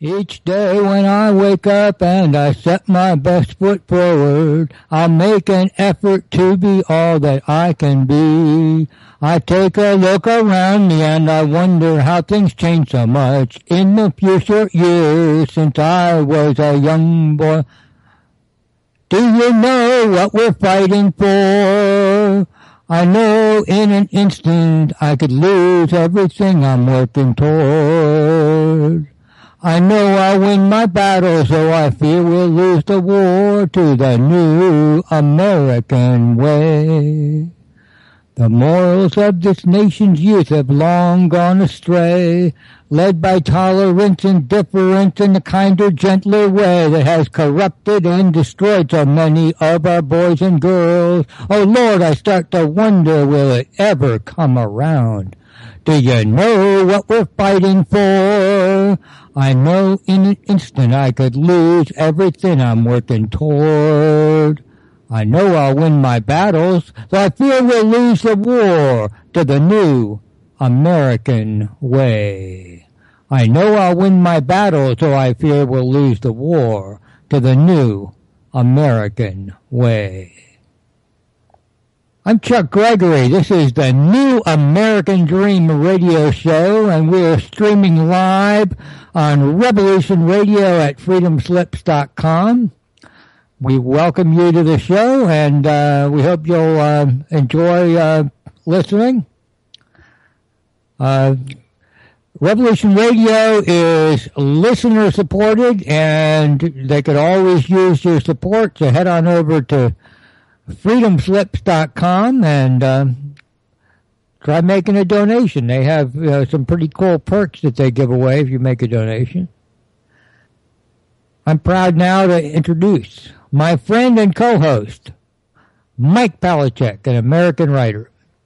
Each day when I wake up and I set my best foot forward, I'll make an effort to be all that I can be. I take a look around me and I wonder how things change so much in the few short years since I was a young boy. Do you know what we're fighting for? I know in an instant I could lose everything I'm working toward. I know I'll win my battle, so I fear we'll lose the war to the new American way. The morals of this nation's youth have long gone astray, led by tolerance and difference in a kinder, gentler way that has corrupted and destroyed so many of our boys and girls. Oh, Lord, I start to wonder, will it ever come around? Do you know what we're fighting for? I know in an instant I could lose everything I'm working toward. I know I'll win my battles, so I fear we'll lose the war to the new American way. I know I'll win my battles, so I fear we'll lose the war to the new American way. I'm Chuck Gregory. This is the New American Dream radio show, and we're streaming live on Revolution Radio at freedomslips.com. We welcome you to the show, and we hope you'll enjoy listening. Revolution Radio is listener-supported, and they could always use your support, so head on over to freedomslips.com and try making a donation. They have some pretty cool perks that they give away if you make a donation. I'm proud now to introduce my friend and co-host, Mike Palachuk, an American writer.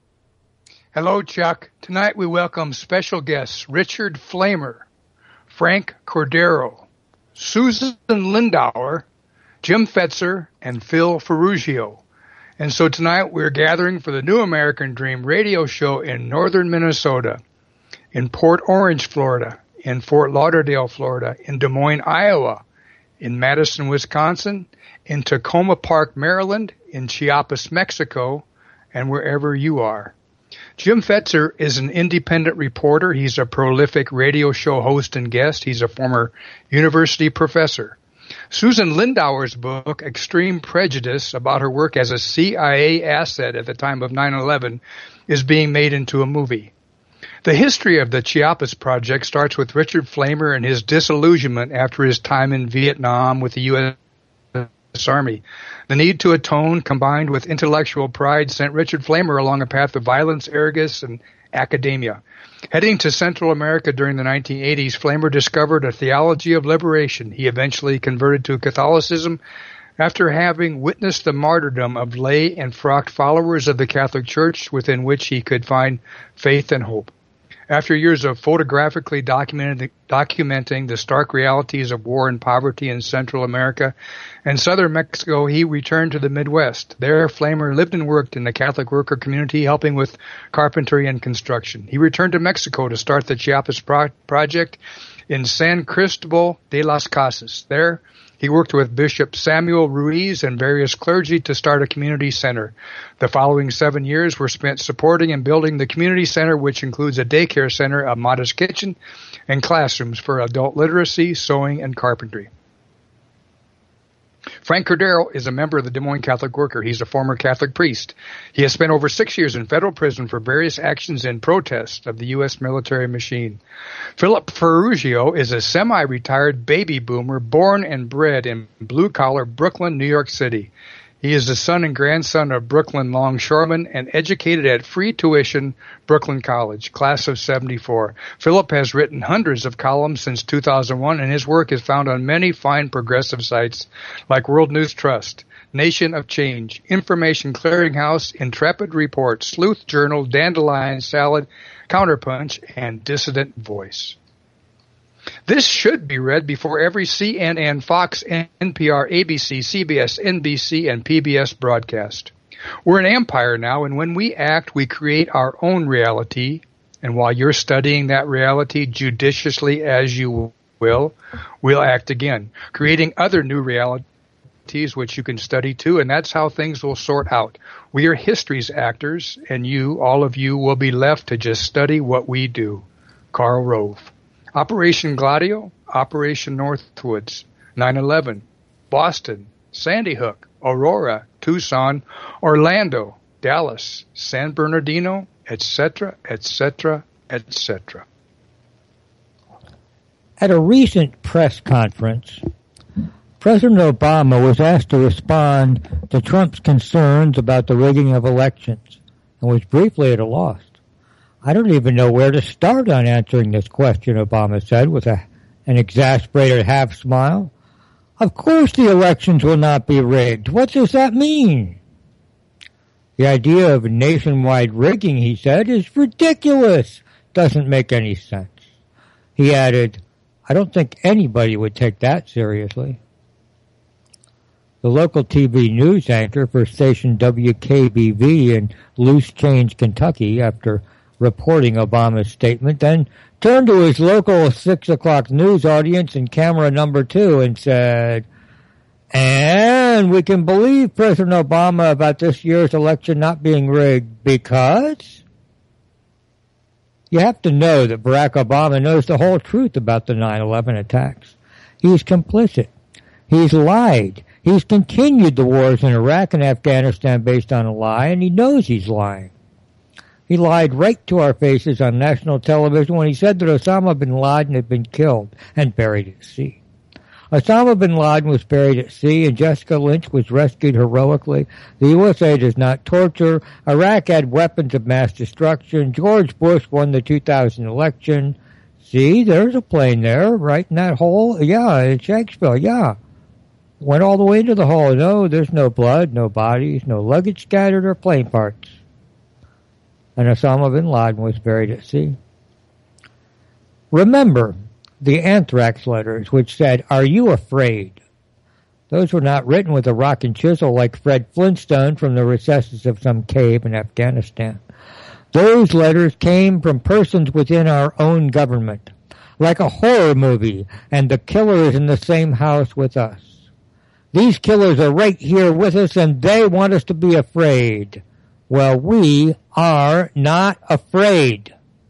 Hello, Chuck. Tonight we welcome special guests Richard Flamer, Frank Cordero, Susan Lindauer, Jim Fetzer, and Phil Ferrugio. And so tonight we're gathering for the New American Dream radio show in northern Minnesota, in Port Orange, Florida, in Fort Lauderdale, Florida, in Des Moines, Iowa, in Madison, Wisconsin, in Tacoma Park, Maryland, in Chiapas, Mexico, and wherever you are. Jim Fetzer is an independent reporter. He's a prolific radio show host and guest. He's a former university professor. Susan Lindauer's book, Extreme Prejudice, about her work as a CIA asset at the time of 9/11, is being made into a movie. The history of the Chiapas Project starts with Richard Flamer and his disillusionment after his time in Vietnam with the U.S. Army. The need to atone, combined with intellectual pride, sent Richard Flamer along a path of violence, arrogance, and academia. Heading to Central America during the 1980s, Flamer discovered a theology of liberation. He eventually converted to Catholicism after having witnessed the martyrdom of lay and frocked followers of the Catholic Church within which he could find faith and hope. After years of photographically documenting the stark realities of war and poverty in Central America and southern Mexico, he returned to the Midwest. There, Flamer lived and worked in the Catholic worker community, helping with carpentry and construction. He returned to Mexico to start the Chiapas Project in San Cristobal de las Casas. There, he worked with Bishop Samuel Ruiz and various clergy to start a community center. The following 7 years were spent supporting and building the community center, which includes a daycare center, a modest kitchen, and classrooms for adult literacy, sewing, and carpentry. Frank Cordero is a member of the Des Moines Catholic Worker. He's a former Catholic priest. He has spent over 6 years in federal prison for various actions in protest of the U.S. military machine. Philip Ferrugio is a semi-retired baby boomer born and bred in blue-collar Brooklyn, New York City. He is the son and grandson of Brooklyn longshoremen and educated at free tuition Brooklyn College, class of 74. Philip has written hundreds of columns since 2001, and his work is found on many fine progressive sites like World News Trust, Nation of Change, Information Clearinghouse, Intrepid Report, Sleuth Journal, Dandelion Salad, Counterpunch, and Dissident Voice. This should be read before every CNN, Fox, NPR, ABC, CBS, NBC, and PBS broadcast. We're an empire now, and when we act, we create our own reality. And while you're studying that reality judiciously as you will, we'll act again, creating other new realities which you can study too, and that's how things will sort out. We are history's actors, and you, all of you, will be left to just study what we do. Karl Rove. Operation Gladio, Operation Northwoods, 9/11, Boston, Sandy Hook, Aurora, Tucson, Orlando, Dallas, San Bernardino, etc., etc., etc. At a recent press conference, President Obama was asked to respond to Trump's concerns about the rigging of elections and was briefly at a loss. I don't even know where to start on answering this question, Obama said with an exasperated half smile. Of course the elections will not be rigged. What does that mean? The idea of nationwide rigging, he said, is ridiculous. Doesn't make any sense. He added, I don't think anybody would take that seriously. The local TV news anchor for station WKBV in Loose Change, Kentucky, after reporting Obama's statement, then turned to his local 6 o'clock news audience in camera number 2 and said, and we can believe President Obama about this year's election not being rigged because you have to know that Barack Obama knows the whole truth about the 9/11 attacks. He's complicit. He's lied. He's continued the wars in Iraq and Afghanistan based on a lie, and he knows he's lying. He lied right to our faces on national television when he said that Osama bin Laden had been killed and buried at sea. Osama bin Laden was buried at sea, and Jessica Lynch was rescued heroically. The USA does not torture. Iraq had weapons of mass destruction. George Bush won the 2000 election. See, there's a plane there, right in that hole. Yeah, in Shanksville, yeah. Went all the way into the hole. No, there's no blood, no bodies, no luggage scattered or plane parts. And Osama bin Laden was buried at sea. Remember the anthrax letters which said, "Are you afraid?" Those were not written with a rock and chisel like Fred Flintstone from the recesses of some cave in Afghanistan. Those letters came from persons within our own government, like a horror movie, and the killer is in the same house with us. These killers are right here with us, and they want us to be afraid. Well, we are not afraid.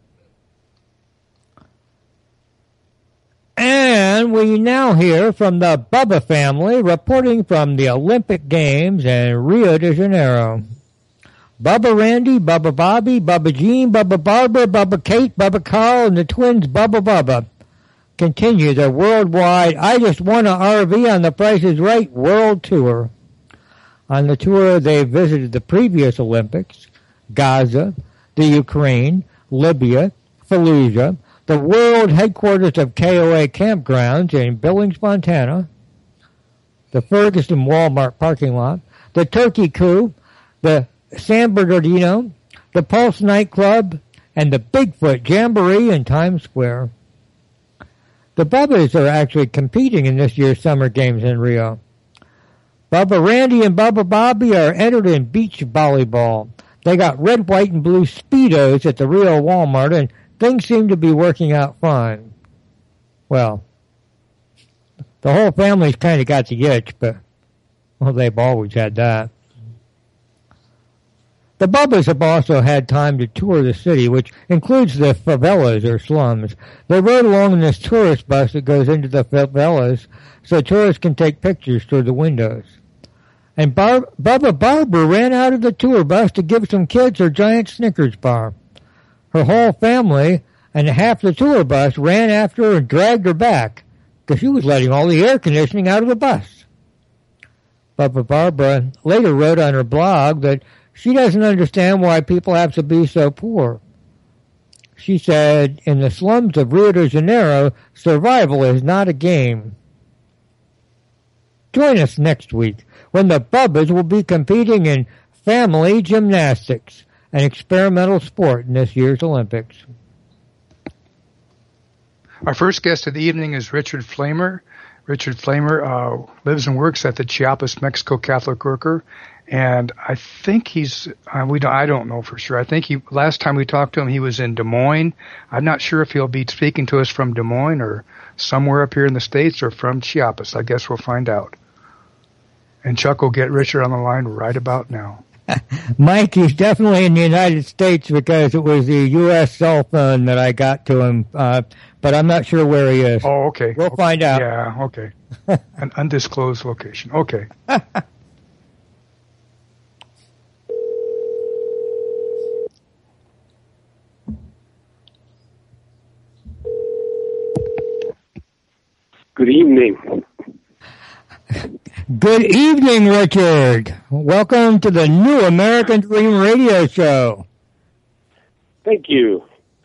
And we now hear from the Bubba family reporting from the Olympic Games in Rio de Janeiro. Bubba Randy, Bubba Bobby, Bubba Jean, Bubba Barbara, Bubba Kate, Bubba Carl, and the twins Bubba Bubba continue their worldwide I Just Won a RV on the Price is Right world tour. On the tour, they visited the previous Olympics, Gaza, the Ukraine, Libya, Fallujah, the world headquarters of KOA campgrounds in Billings, Montana, the Ferguson Walmart parking lot, the Turkey Coup, the San Bernardino, the Pulse nightclub, and the Bigfoot Jamboree in Times Square. The Bubbas are actually competing in this year's Summer Games in Rio. Bubba Randy and Bubba Bobby are entered in beach volleyball. They got red, white, and blue Speedos at the Rio Walmart, and things seem to be working out fine. Well, the whole family's kind of got the itch, but, well, they've always had that. The Bubbas have also had time to tour the city, which includes the favelas or slums. They rode along in this tourist bus that goes into the favelas so tourists can take pictures through the windows. And Bubba Barbara ran out of the tour bus to give some kids her giant Snickers bar. Her whole family and half the tour bus ran after her and dragged her back because she was letting all the air conditioning out of the bus. Bubba Barbara later wrote on her blog that she doesn't understand why people have to be so poor. She said, in the slums of Rio de Janeiro, survival is not a game. Join us next week when the Bubbas will be competing in family gymnastics, an experimental sport in this year's Olympics. Our first guest of the evening is Richard Flamer. Richard Flamer lives and works at the Chiapas, Mexico Catholic Worker And I think he's I don't know for sure. I think last time we talked to him he was in Des Moines. I'm not sure if he'll be speaking to us from Des Moines or somewhere up here in the States or from Chiapas. I guess we'll find out. And Chuck will get Richard on the line right about now. Mike, he's definitely in the United States because it was the U.S. cell phone that I got to him, but I'm not sure where he is. Oh, okay. We'll find out. Yeah, okay. An undisclosed location. Okay. Good evening. Good evening, Richard. Welcome to the New American Dream Radio Show. Thank you.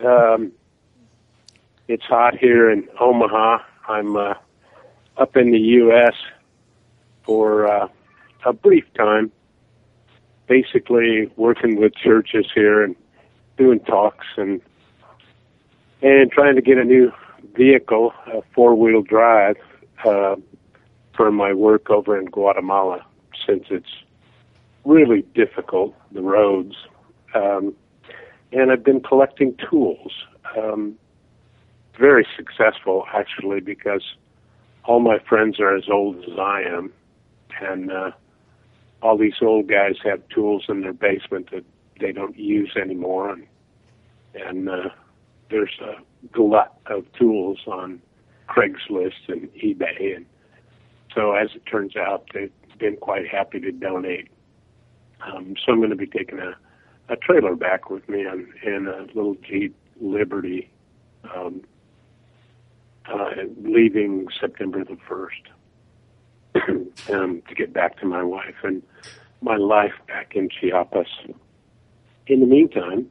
It's hot here in Omaha. I'm up in the U.S. for a brief time, basically working with churches here and doing talks and trying to get a new vehicle, a four-wheel drive, for my work over in Guatemala, since it's really difficult, the roads. And I've been collecting tools. Very successful, actually, because all my friends are as old as I am, and all these old guys have tools in their basement that they don't use anymore, and there's a glut of tools on Craigslist and eBay, and so as it turns out, they've been quite happy to donate. So I'm going to be taking a trailer back with me in a little Jeep Liberty, leaving September the 1st to get back to my wife and my life back in Chiapas. In the meantime,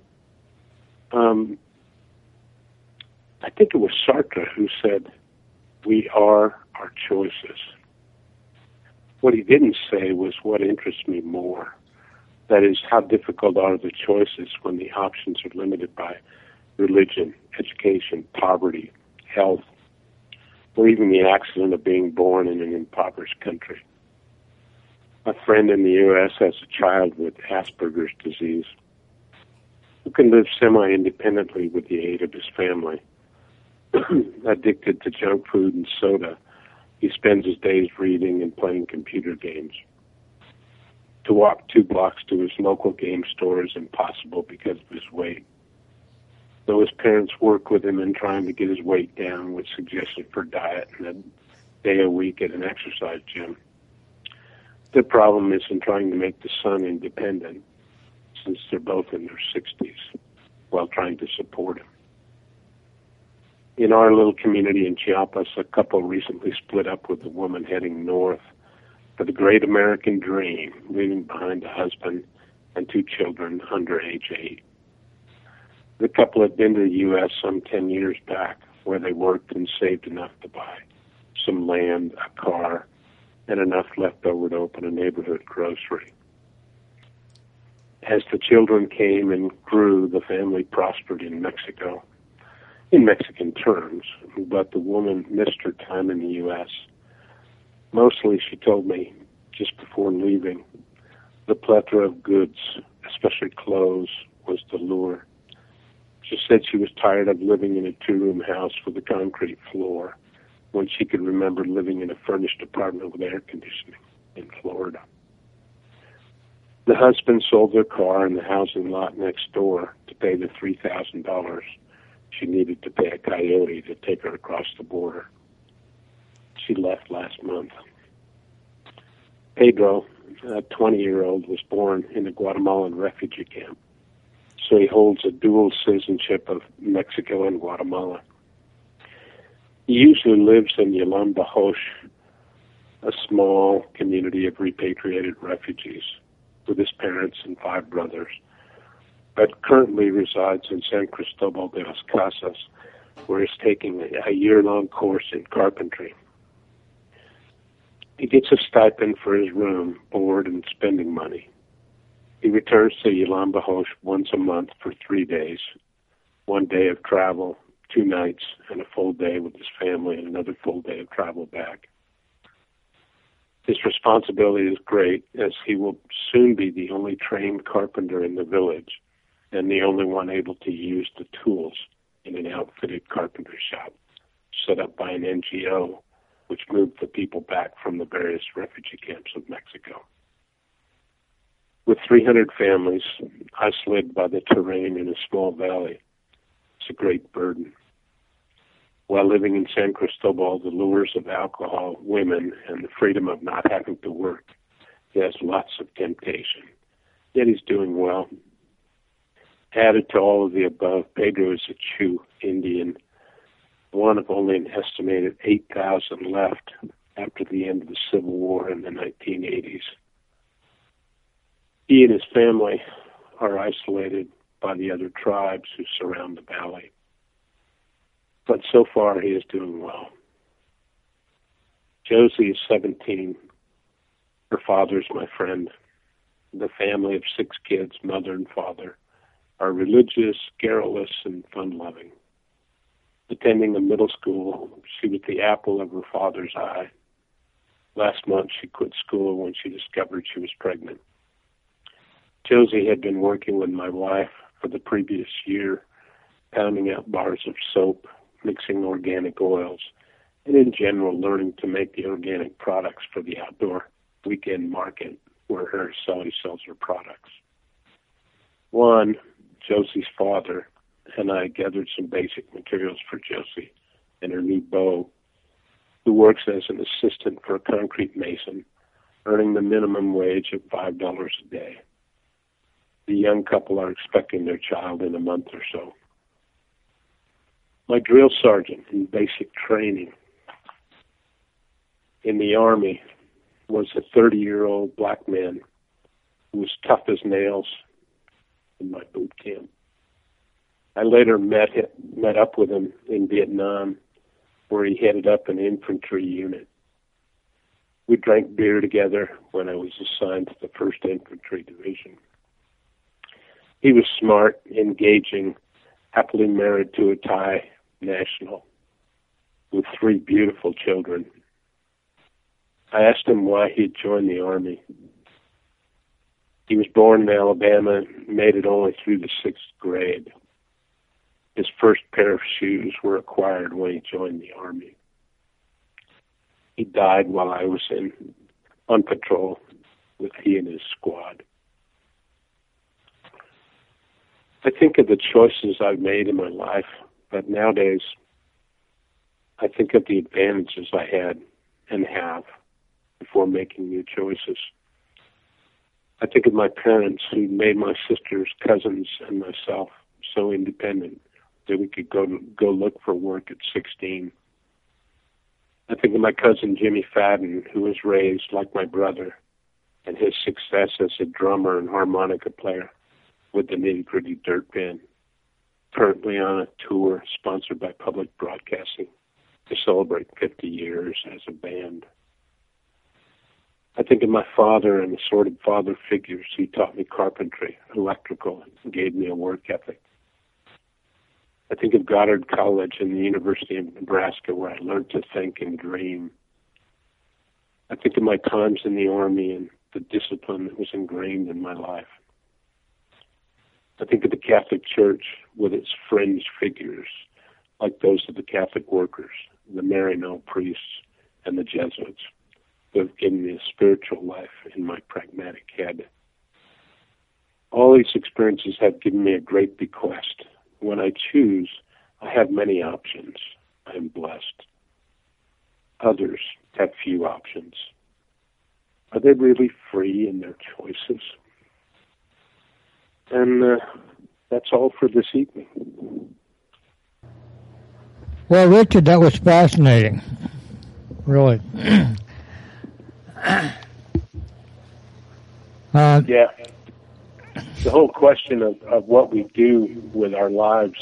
I think it was Sartre who said, "We are our choices." What he didn't say was what interests me more. That is, how difficult are the choices when the options are limited by religion, education, poverty, health, or even the accident of being born in an impoverished country. A friend in the U.S. has a child with Asperger's disease who can live semi-independently with the aid of his family. Addicted to junk food and soda, he spends his days reading and playing computer games. To walk 2 blocks to his local game store is impossible because of his weight. Though his parents work with him in trying to get his weight down with suggestions for diet and a day a week at an exercise gym. The problem is in trying to make the son independent, since they're both in their 60s, while trying to support him. In our little community in Chiapas, a couple recently split up with a woman heading north for the great American dream, leaving behind a husband and 2 children under age 8. The couple had been to the U.S. some 10 years back, where they worked and saved enough to buy some land, a car, and enough left over to open a neighborhood grocery. As the children came and grew, the family prospered in Mexico, in Mexican terms, but the woman missed her time in the U.S. Mostly, she told me, just before leaving, the plethora of goods, especially clothes, was the lure. She said she was tired of living in a 2-room house with a concrete floor when she could remember living in a furnished apartment with air conditioning in Florida. The husband sold their car in the housing lot next door to pay the $3,000 she needed to pay a coyote to take her across the border. She left last month. Pedro, a 20-year-old, was born in a Guatemalan refugee camp, so he holds a dual citizenship of Mexico and Guatemala. He usually lives in Yalan Bajosh, a small community of repatriated refugees, with his parents and 5 brothers, but currently resides in San Cristobal de las Casas, where he's taking a year-long course in carpentry. He gets a stipend for his room, board, and spending money. He returns to Yalan Bajosh once a month for 3 days, 1 day of travel, 2 nights, and a full day with his family, and another full day of travel back. His responsibility is great, as he will soon be the only trained carpenter in the village and the only one able to use the tools in an outfitted carpenter shop set up by an NGO which moved the people back from the various refugee camps of Mexico. With 300 families isolated by the terrain in a small valley, it's a great burden. While living in San Cristobal, the lures of alcohol, women, and the freedom of not having to work, he has lots of temptation. Yet he's doing well. Added to all of the above, Pedro is a Sioux Indian, one of only an estimated 8,000 left after the end of the Civil War in the 1980s. He and his family are isolated by the other tribes who surround the valley. But so far, he is doing well. Josie is 17. Her father is my friend. The family of 6 kids, mother and father, are religious, garrulous, and fun-loving. Attending a middle school, she was the apple of her father's eye. Last month, she quit school when she discovered she was pregnant. Josie had been working with my wife for the previous year, pounding out bars of soap, mixing organic oils, and in general learning to make the organic products for the outdoor weekend market where her Sally sells her products. One, Josie's father, and I gathered some basic materials for Josie and her new beau, who works as an assistant for a concrete mason, earning the minimum wage of $5 a day. The young couple are expecting their child in a month or so. My drill sergeant in basic training in the Army was a 30-year-old black man who was tough as nails in my boot camp. I later met up with him in Vietnam, where he headed up an infantry unit. We drank beer together when I was assigned to the 1st Infantry Division. He was smart, engaging, happily married to a Thai national with 3 beautiful children. I asked him why he'd joined the Army. He was born in Alabama, made it only through the 6th grade. His first pair of shoes were acquired when he joined the Army. He died while I was on patrol with he and his squad. I think of the choices I've made in my life, but nowadays I think of the advantages I had and have before making new choices. I think of my parents who made my sisters, cousins, and myself so independent that we could go look for work at 16. I think of my cousin Jimmy Fadden, who was raised like my brother, and his success as a drummer and harmonica player with the Nitty Gritty Dirt Band, currently on a tour sponsored by Public Broadcasting to celebrate 50 years as a band. I think of my father and assorted father figures who taught me carpentry, electrical, and gave me a work ethic. I think of Goddard College and the University of Nebraska, where I learned to think and dream. I think of my times in the Army and the discipline that was ingrained in my life. I think of the Catholic Church with its fringe figures, like those of the Catholic workers, the Maryknoll priests, and the Jesuits, who have given me a spiritual life in my pragmatic head. All these experiences have given me a great bequest. When I choose, I have many options. I am blessed. Others have few options. Are they really free in their choices? And that's all for this evening. Well, Richard, that was fascinating. Really. Yeah. The whole question of what we do with our lives.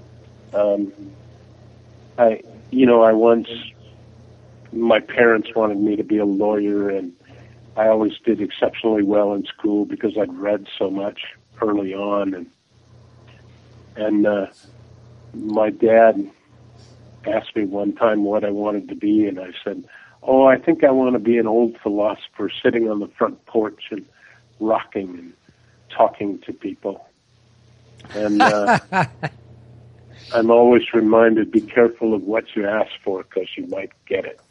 My parents wanted me to be a lawyer, and I always did exceptionally well in school because I'd read so much early on, and my dad asked me one time what I wanted to be, and I said, "Oh, I think I want to be an old philosopher sitting on the front porch and rocking and talking to people." And I'm always reminded, be careful of what you ask for because you might get it.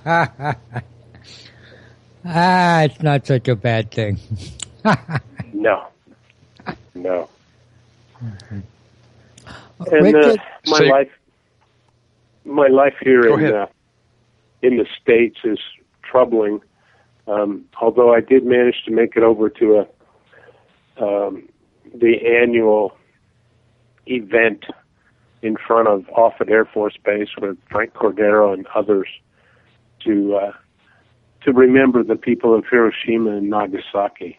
It's not such a bad thing. No. And Richard, my life here in the States is troubling. Although I did manage to make it over to the annual event in front of Offutt Air Force Base with Frank Cordero and others to remember the people of Hiroshima and Nagasaki.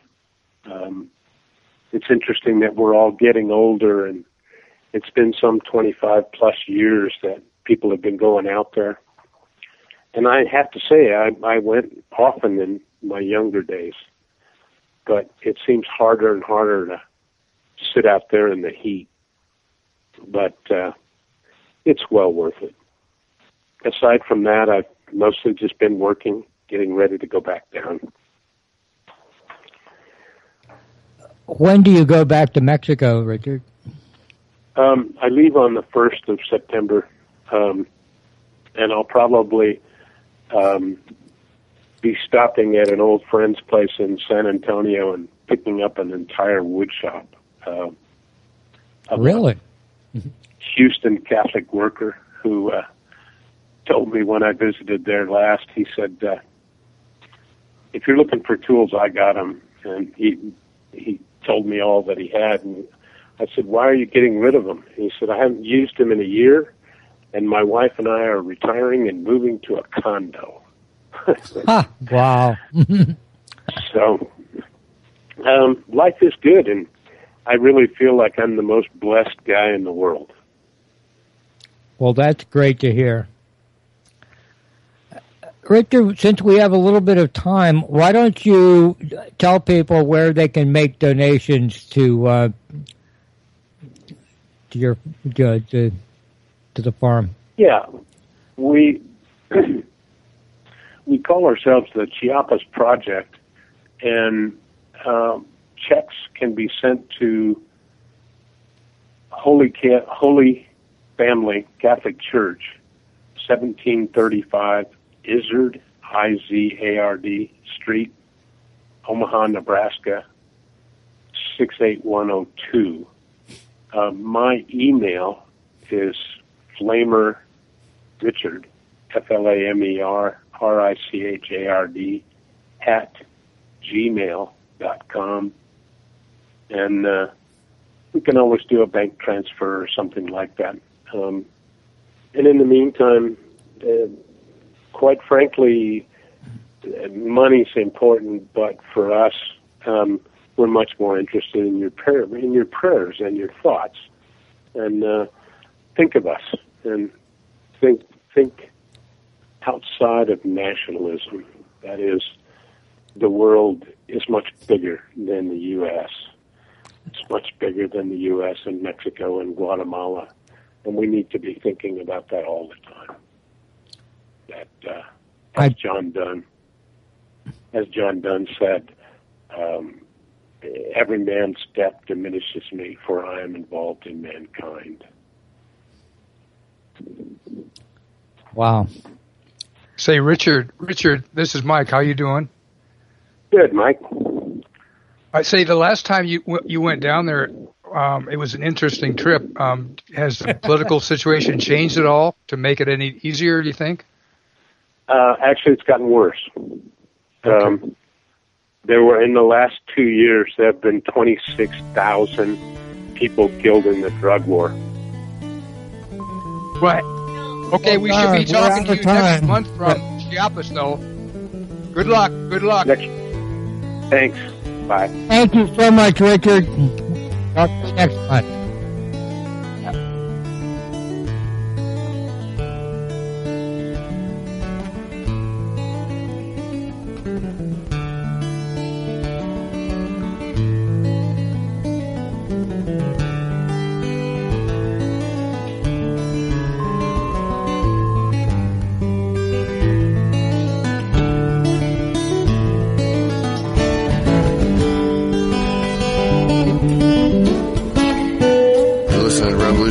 It's interesting that we're all getting older, and it's been some 25 plus years that people have been going out there. And I have to say, I went often in my younger days, but it seems harder and harder to sit out there in the heat. But it's well worth it. Aside from that, I've mostly just been working, getting ready to go back down. when do you go back to Mexico, Richard? I leave on the 1st of September, and I'll probably be stopping at an old friend's place in San Antonio and picking up an entire wood shop. Really? Houston Catholic worker who told me when I visited there last, he said, if you're looking for tools, I got them. And he told me all that he had. And I said, why are you getting rid of them? He said, I haven't used them in a year, and my wife and I are retiring and moving to a condo. Wow. So, life is good, and I really feel like I'm the most blessed guy in the world. Well, that's great to hear. Richard, since we have a little bit of time, why don't you tell people where they can make donations to your to the farm? Yeah, we call ourselves the Chiapas Project, and checks can be sent to Holy Family Catholic Church, 1735 Izard, I-Z-A-R-D Street, Omaha, Nebraska, 68102. My email is Flamer Richard, FLAMER-RICHARD @gmail.com. And we can always do a bank transfer or something like that. And in the meantime, quite frankly, money's important, but for us, we're much more interested in your prayers and your thoughts. And think of us, and think outside of nationalism. That is, the world is much bigger than the U.S. It's much bigger than the U.S. and Mexico and Guatemala, and we need to be thinking about that all the time. That, as John Donne said, every man's step diminishes me, for I am involved in mankind. Wow. Say, Richard, this is Mike. How you doing? Good, Mike. I say the last time you went down there, it was an interesting trip. Has the political situation changed at all to make it any easier, do you think? Actually, it's gotten worse. Okay. There were, in the last 2 years, there have been 26,000 people killed in the drug war. Right. Okay, we should be talking to you next month from Chiapas, though. Good luck. Thanks. Bye. Thank you so much, Richard. Talk to you next month.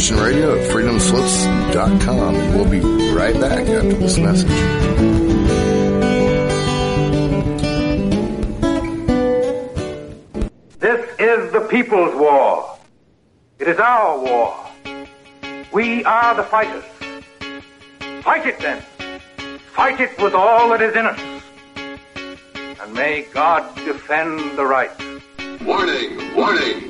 Revolution Radio at freedomslips.com. And we'll be right back after this message. This is the people's war. It is our war. We are the fighters. Fight it then. Fight it with all that is in us. And may God defend the right. Warning, warning.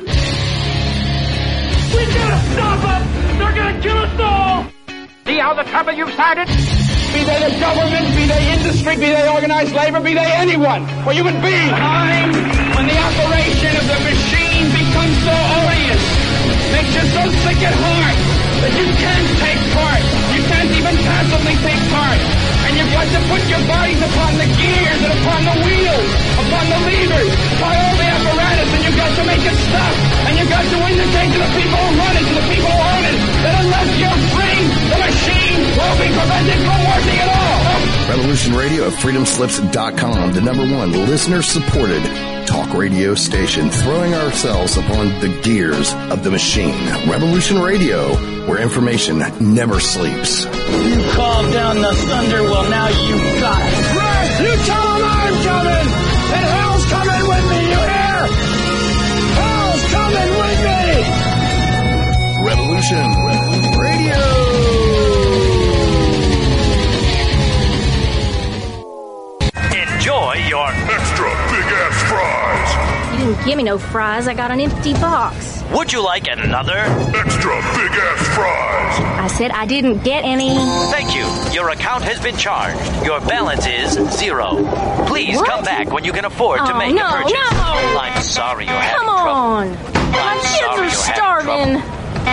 We gotta stop them! They're gonna kill us all! See how the trouble you've started? Be they the government, be they industry, be they organized labor, be they anyone, or human beings. Time when the operation of the machine becomes so odious, makes you so sick at heart that you can't take part. You can't even passively take part. And you've got to put your bodies upon the gears and upon the wheels, upon the levers, upon all the apparatus, and you've got to make it stop. And you've got to indicate to the people who run it, to the people who own it, that unless you're free, the machine will be prevented from working at all. Revolution Radio at freedomslips.com, the #1 listener-supported talk radio station, throwing ourselves upon the gears of the machine. Revolution Radio, where information never sleeps. You called down the thunder, well now you got it. Right! You tell them I'm coming! And hell's coming with me, you hear? Hell's coming with me! Revolution Radio! Enjoy your extra big-ass fries. You didn't give me no fries. I got an empty box. Would you like another extra big-ass fries? I said I didn't get any. Thank you. Your account has been charged. Your balance is 0. Please come back when you can afford to make a purchase. No. I'm sorry you're having trouble. trouble. Come on. My kids are starving.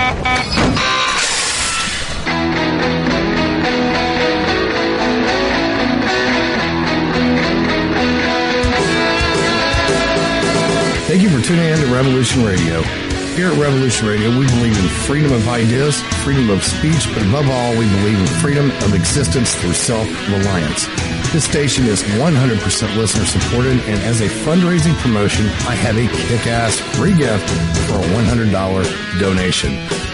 Thank you for tuning in to Revolution Radio. Here at Revolution Radio, we believe in freedom of ideas, freedom of speech, but above all, we believe in freedom of existence through self-reliance. This station is 100% listener-supported, and as a fundraising promotion, I have a kick-ass free gift for a $100 donation.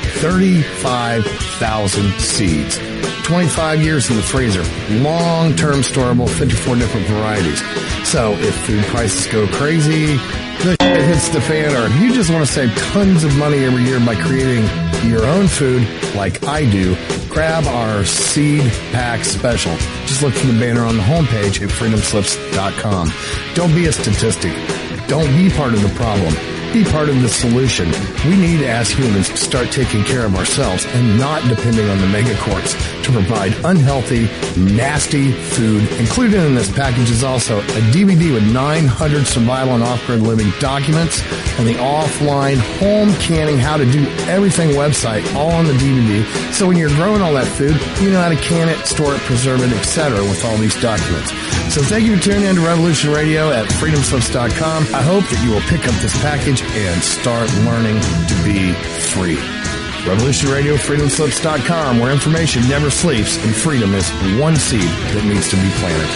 35,000 seeds. 25 years in the freezer. Long-term storable, 54 different varieties. So if food prices go crazy, the shit hits the fan, or if you just want to save tons of money every year by creating your own food like I do, grab our seed pack special. Just look for the banner on the homepage at freedomslips.com. Don't be a statistic. Don't be part of the problem. Be part of the solution. We need, as humans, to start taking care of ourselves and not depending on the megacorps to provide unhealthy, nasty food. Included in this package is also a DVD with 900 survival and off-grid living documents and the offline home canning how to do everything website all on the DVD. So when you're growing all that food, you know how to can it, store it, preserve it, etc. with all these documents. So thank you for tuning in to Revolution Radio at freedomslips.com. I hope that you will pick up this package and start learning to be free. Revolution Radio, freedomslips.com, where information never sleeps and freedom is one seed that needs to be planted.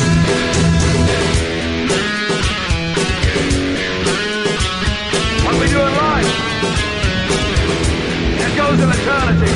What we do in life, it goes in eternity.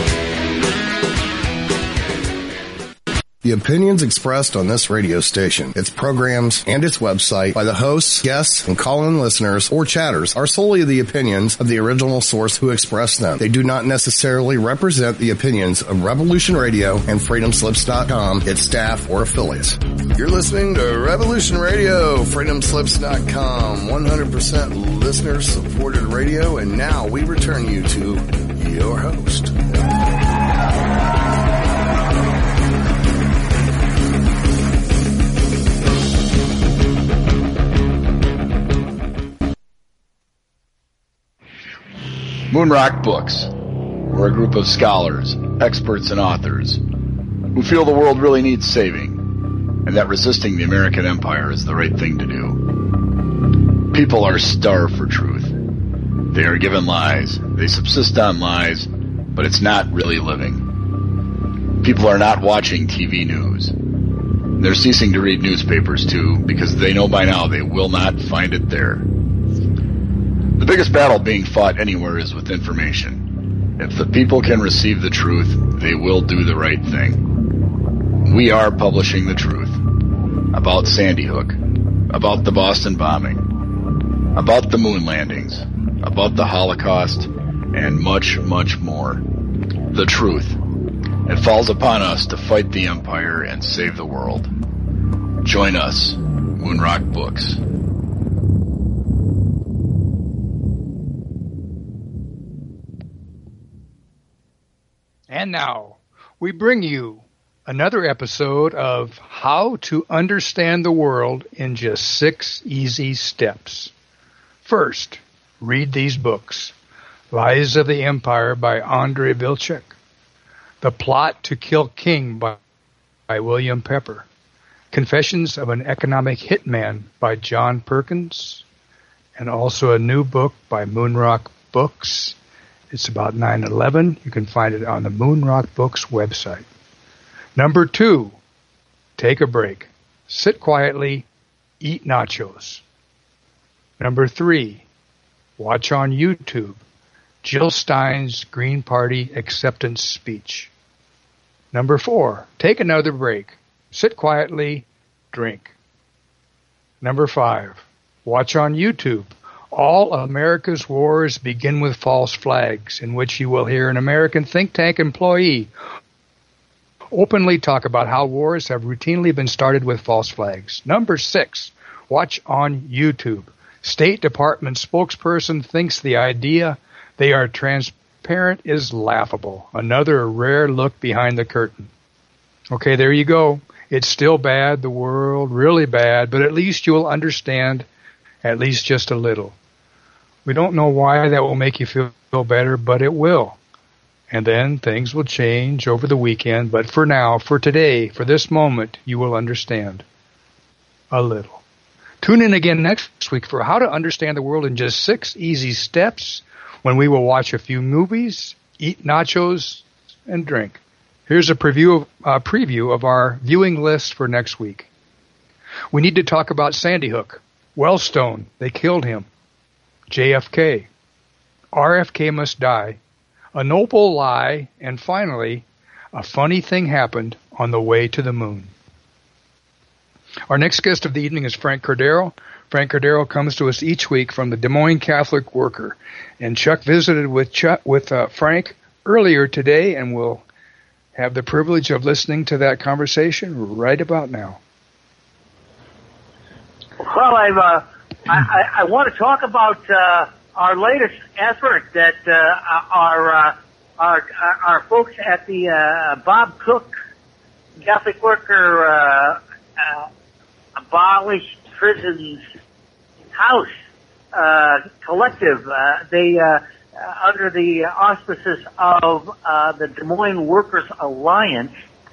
The opinions expressed on this radio station, its programs, and its website by the hosts, guests, and call-in listeners or chatters are solely the opinions of the original source who expressed them. They do not necessarily represent the opinions of Revolution Radio and freedomslips.com, its staff, or affiliates. You're listening to Revolution Radio, freedomslips.com, 100% listener-supported radio, and now we return you to your host. Moonrock Books. We're a group of scholars, experts, and authors who feel the world really needs saving, and that resisting the American empire is the right thing to do. People are starved for truth. They are given lies. They subsist on lies, but it's not really living. People are not watching TV news. They're ceasing to read newspapers, too, because they know by now they will not find it there. The biggest battle being fought anywhere is with information. If the people can receive the truth, they will do the right thing. We are publishing the truth about Sandy Hook, about the Boston bombing, about the moon landings, about the Holocaust, and much, much more. The truth. It falls upon us to fight the empire and save the world. Join us, Moonrock Books. And now, we bring you another episode of How to Understand the World in Just 6 Easy Steps. First, read these books. Lies of the Empire by Andrei Vilcek. The Plot to Kill King by William Pepper. Confessions of an Economic Hitman by John Perkins. And also a new book by Moonrock Books. It's about 9/11. You can find it on the Moonrock Books website. Number 2, take a break. Sit quietly, eat nachos. Number 3, watch on YouTube Jill Stein's Green Party acceptance speech. Number 4, take another break. Sit quietly, drink. Number 5, watch on YouTube All America's Wars Begin with False Flags, in which you will hear an American think tank employee openly talk about how wars have routinely been started with false flags. Number 6, watch on YouTube. State Department spokesperson thinks the idea they are transparent is laughable. Another rare look behind the curtain. Okay, there you go. It's still bad, the world, really bad, but at least you'll understand at least just a little. We don't know why that will make you feel better, but it will. And then things will change over the weekend, but for now, for today, for this moment, you will understand a little. Tune in again next week for How to Understand the World in Just 6 Easy Steps, when we will watch a few movies, eat nachos, and drink. Here's a preview of our viewing list for next week. We need to talk about Sandy Hook, Wellstone, they killed him, JFK, RFK must die, A Noble Lie, and finally, a funny thing happened on the way to the moon. Our next guest of the evening is Frank Cordero. Frank Cordero comes to us each week from the Des Moines Catholic Worker. And Chuck visited with Frank earlier today, and we'll have the privilege of listening to that conversation right about now. Well, I want to talk about our latest effort that our folks at the Bob Cook Catholic Worker Abolished Prisons House collective. They under the auspices of the Des Moines Workers Alliance.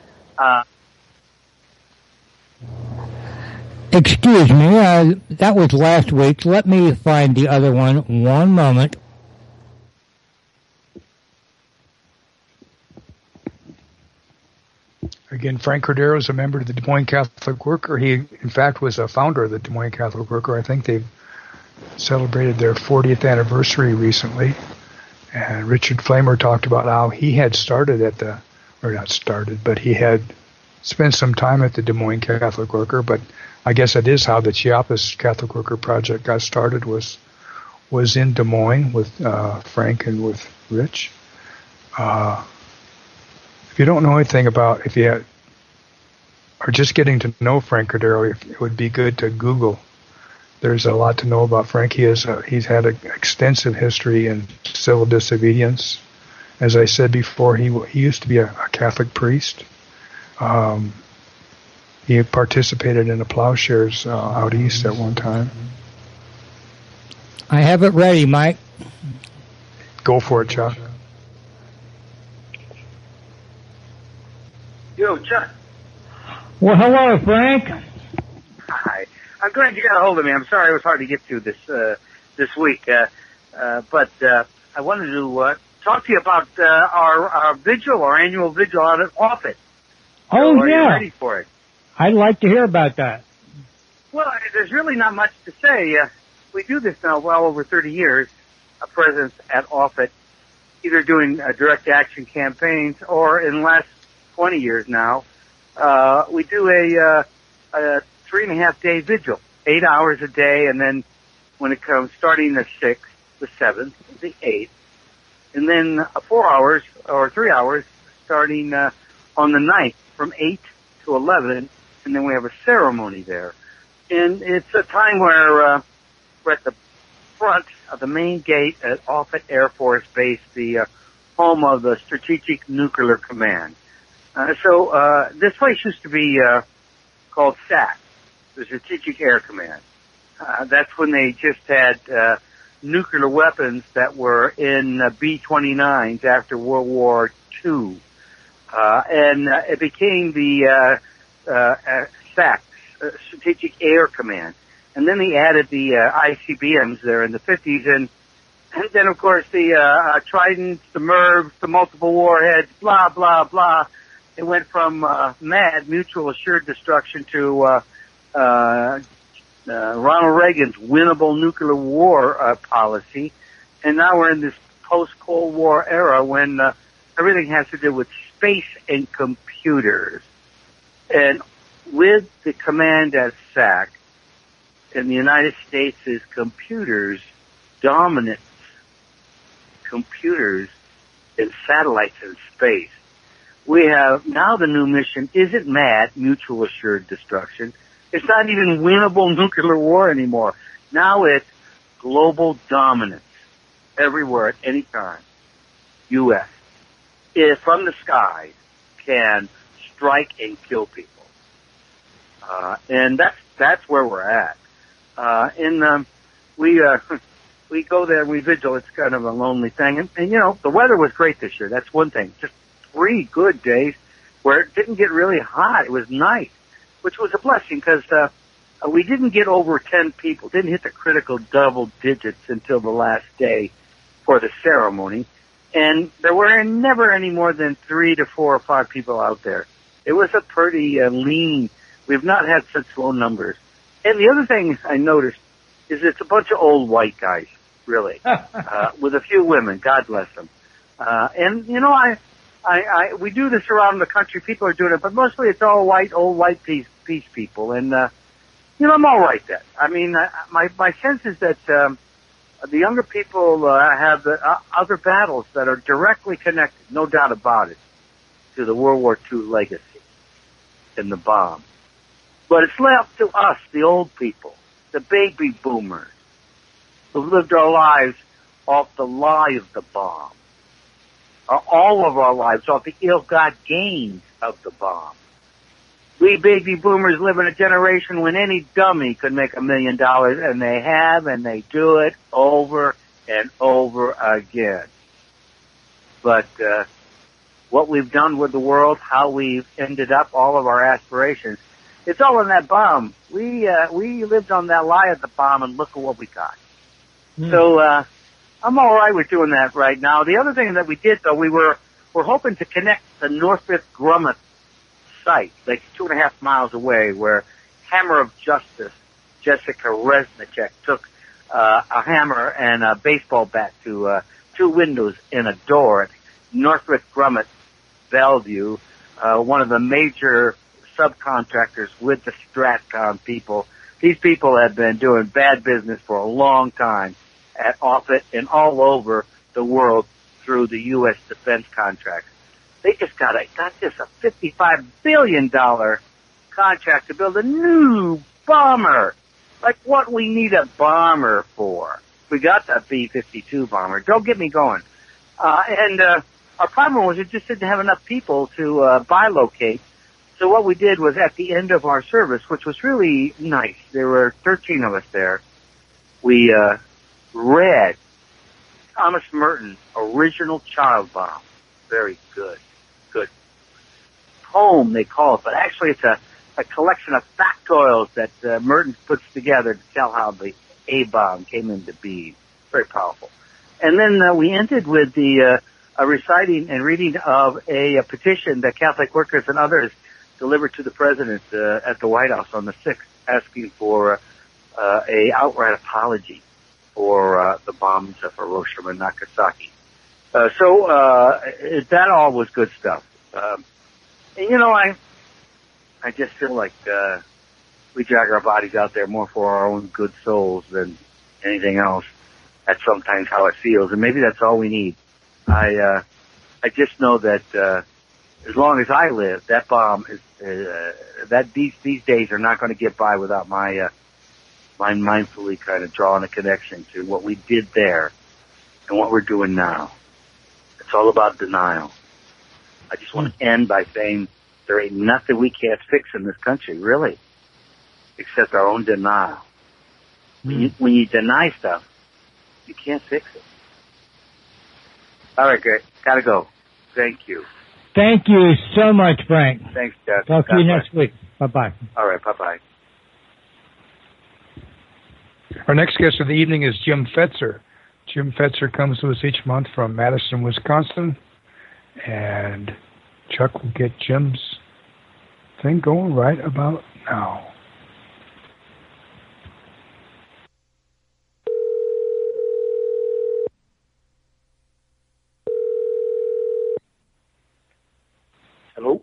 Excuse me, that was last week. Let me find the other one. One moment. Again, Frank Cordero is a member of the Des Moines Catholic Worker. He, in fact, was a founder of the Des Moines Catholic Worker. I think they've celebrated their 40th anniversary recently. And Richard Flamer talked about how he had started but he had spent some time at the Des Moines Catholic Worker. But I guess that is how the Chiapas Catholic Worker Project got started, was in Des Moines with Frank and with Rich. If you don't know anything about, if you are just getting to know Frank Cordero, it would be good to Google. There's a lot to know about Frank. He's had an extensive history in civil disobedience. As I said before, he used to be a Catholic priest. He participated in the plowshares out east at one time. I have it ready, Mike. Go for it, Chuck. Yo, Chuck. Well, hello, Frank. Hi. I'm glad you got a hold of me. I'm sorry it was hard to get to this week. But I wanted to talk to you about our vigil, our annual vigil out at Offutt. Oh, Are you ready for it? I'd like to hear about that. Well, there's really not much to say. We do this now well over 30 years, a presence at Offutt. either doing direct action campaigns or in the last 20 years now, we do a 3.5 day vigil, 8 hours a day, and then when it comes starting the 6th, the 7th, the 8th, and then 4 hours or 3 hours starting on the 9th from 8 to 11, and then we have a ceremony there. And it's a time where we're at the front of the main gate at Offutt Air Force Base, the home of the Strategic Nuclear Command. So this place used to be called SAC, the Strategic Air Command. That's when they just had nuclear weapons that were in B-29s after World War II. And it became the SAC, Strategic Air Command. And then they added the ICBMs there in the 50s, and then of course the Tridents, the MIRVs, the multiple warheads, blah blah blah. It went from MAD, mutual assured destruction, to Ronald Reagan's winnable nuclear war policy, and now we're in this post-Cold War era when everything has to do with space and computers. And with the command at SAC, in the United States is computers dominance, computers and satellites in space. We have now the new mission isn't MAD, mutual assured destruction. It's not even winnable nuclear war anymore. Now it's global dominance everywhere at any time. U.S. is from the skies can strike and kill people. And that's where we're at. We go there, we vigil. It's kind of a lonely thing. And you know, the weather was great this year. That's one thing. Just 3 good days where it didn't get really hot. It was nice, which was a blessing because, we didn't get over 10 people, didn't hit the critical double digits until the last day for the ceremony. And there were never any more than 3 to 4 or 5 people out there. It was a pretty lean. We've not had such low numbers. And the other thing I noticed is it's a bunch of old white guys, really, with a few women. God bless them. And you know, we do this around the country. People are doing it, but mostly it's all white, old white peace people. And you know, I'm all right then. I mean, my sense is that the younger people have the other battles that are directly connected, no doubt about it, to the World War II legacy and the bomb. But it's left to us, the old people, the baby boomers, who've lived our lives off the lie of the bomb, all of our lives off the ill-got gains of the bomb. We baby boomers live in a generation when any dummy could make $1 million, and they have, and they do it over and over again. But what we've done with the world, how we've ended up, all of our aspirations, it's all in that bomb. We lived on that lie of the bomb, and look at what we got. So I'm all right with doing that right now. The other thing that we did, though, we're hoping to connect the Northrop Grumman site, like 2.5 miles away, where Hammer of Justice, Jessica Resnicek, took a hammer and a baseball bat to 2 windows in a door at Northrop Grumman, Bellevue, one of the major subcontractors with the Stratcom people. These people have been doing bad business for a long time at Offutt and all over the world through the U.S. defense contracts. They just got this a $55 billion contract to build a new bomber. Like what we need a bomber for. We got that B-52 bomber. Don't get me going. And our problem was it just didn't have enough people to bilocate. So what we did was at the end of our service, which was really nice, there were 13 of us there, we read Thomas Merton's original child bomb. Very good. Good poem, they call it, but actually it's a collection of factoids that Merton puts together to tell how the A-bomb came into being. Very powerful. And then we ended with the reciting and reading of a petition that Catholic workers and others delivered to the president at the White House on the 6th, asking for a outright apology for the bombs of Hiroshima and Nagasaki. That all was good stuff. And you know, I just feel like we drag our bodies out there more for our own good souls than anything else. That's sometimes how it feels, and maybe that's all we need. I just know that as long as I live, that bomb is these days are not going to get by without my mindfully kind of drawing a connection to what we did there and what we're doing now. It's all about denial. I just want to end by saying there ain't nothing we can't fix in this country, really, except our own denial. When you deny stuff, you can't fix it. All right, Greg. Gotta go. Thank you. Thank you so much, Frank. Thanks, Jeff. Talk to you next week. Bye-bye. All right, bye-bye. Our next guest of the evening is Jim Fetzer. Jim Fetzer comes to us each month from Madison, Wisconsin. And Chuck will get Jim's thing going right about now. Hello?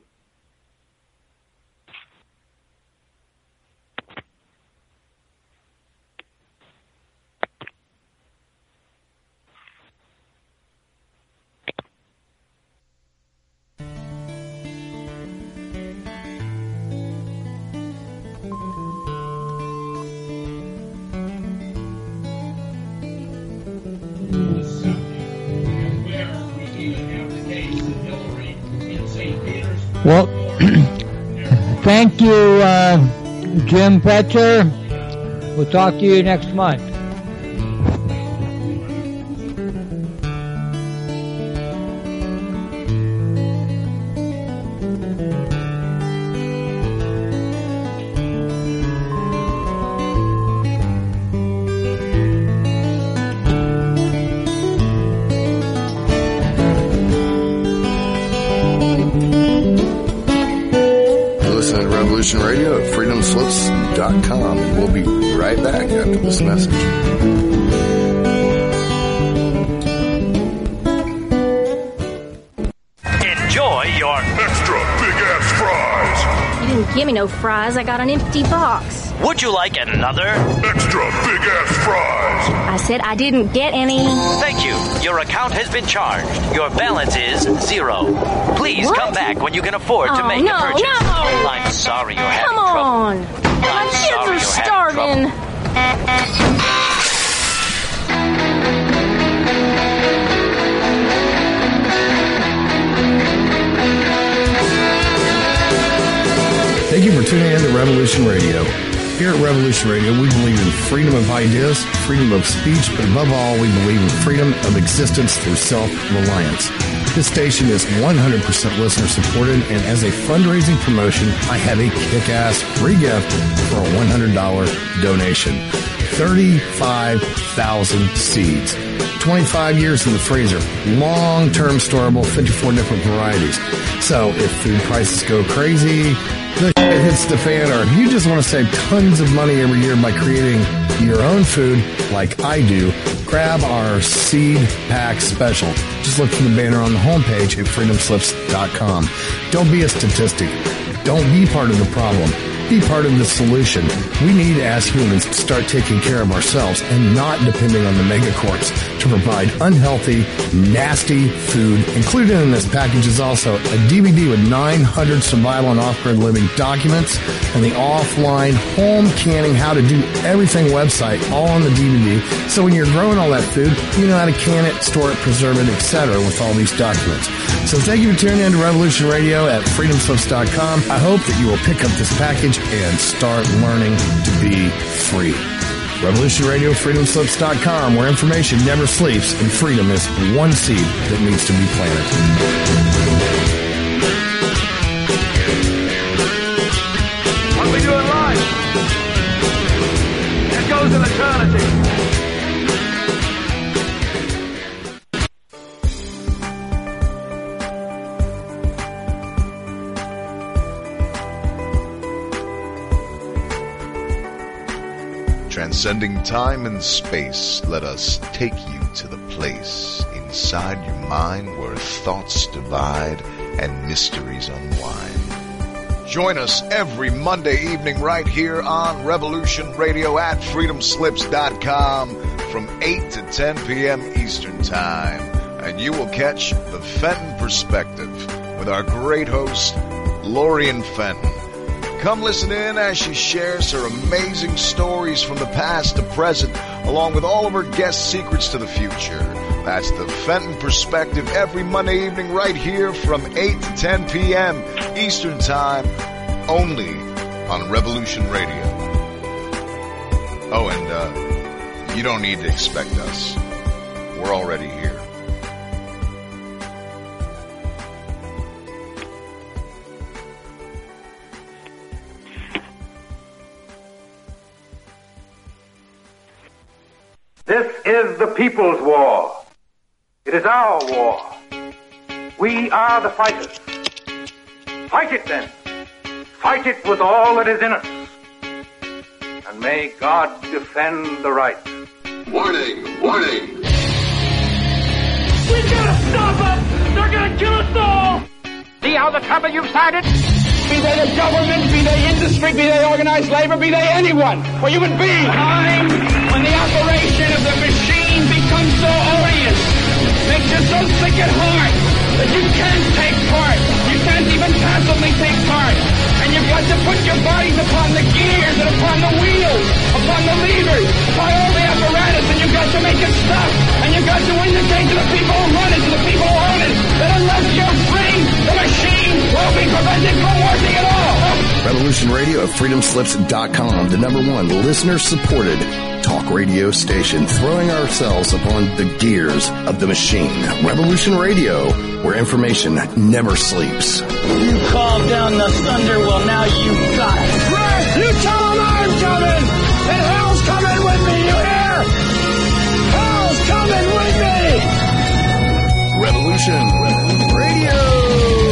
Well, thank you, Jim Fetzer. We'll talk to you next month. Radio at freedomslips.com, and we'll be right back after this message. Enjoy your extra big-ass fries. You didn't give me no fries. I got an empty box. Would you like another? Extra big-ass fries. I said I didn't get any. Thank you. Your account has been charged. Your balance is 0. Please come back when you can afford to make a purchase. No. I'm sorry you're having trouble. Come on. My kids are starving. Thank you for tuning in to Revolution Radio. Here at Revolution Radio, we believe in freedom of ideas, freedom of speech, but above all, we believe in freedom of existence through self-reliance. This station is 100% listener-supported, and as a fundraising promotion, I have a kick-ass free gift for a $100 donation. 35,000 seeds. 25 years in the freezer. Long-term storable, 54 different varieties. So if food prices go crazy, the shit hits the fan, or if you just want to save tons of money every year by creating your own food like I do, grab our seed pack special. Just look for the banner on the homepage at freedomslips.com. Don't be a statistic. Don't be part of the problem. Be part of the solution. We need, as humans, to start taking care of ourselves and not depending on the megacorps to provide unhealthy, nasty food. Included in this package is also a DVD with 900 survival and off-grid living documents and the offline home canning how to do everything website all on the DVD. So when you're growing all that food, you know how to can it, store it, preserve it, etc. with all these documents. So thank you for tuning in to Revolution Radio at freedomslips.com. I hope that you will pick up this package and start learning to be free. Revolution Radio, freedomslips.com, where information never sleeps and freedom is one seed that needs to be planted. What we do in life, it goes in eternity. Transcending time and space, let us take you to the place in inside your mind where thoughts divide and mysteries unwind. Join us every Monday evening right here on Revolution Radio at freedomslips.com from 8 to 10 p.m. Eastern Time. And you will catch the Fenton Perspective with our great host, Lorian Fenton. Come listen in as she shares her amazing stories from the past to present, along with all of her guest secrets to the future. That's the Fenton Perspective every Monday evening right here from 8 to 10 p.m. Eastern Time, only on Revolution Radio. Oh, and you don't need to expect us. We're already here. This is the people's war. It is our war. We are the fighters. Fight it then. Fight it with all that is in us. And may God defend the right. Warning! Warning! We gotta stop them! They're gonna kill us all! See how the trouble you've started? Be they the government, be they industry, be they organized labor, be they anyone, or human beings. Time when the operation of the machine becomes so odious, makes you so sick at heart that you can't take part. You can't even passively take part. And you've got to put your bodies upon the gears and upon the wheels, upon the levers, upon all the apparatus, and you've got to make it stop. And you've got to indicate to the people who run it, to the people who own it, that unless you're free, the machine will be prevented from working at all. Revolution Radio at freedomslips.com, the #1 listener-supported talk radio station, throwing ourselves upon the gears of the machine. Revolution Radio, where information never sleeps. You called down the thunder, well now you got it. Right, you tell them I'm coming, and hell's coming with me, you hear? Hell's coming with me! Revolution Radio.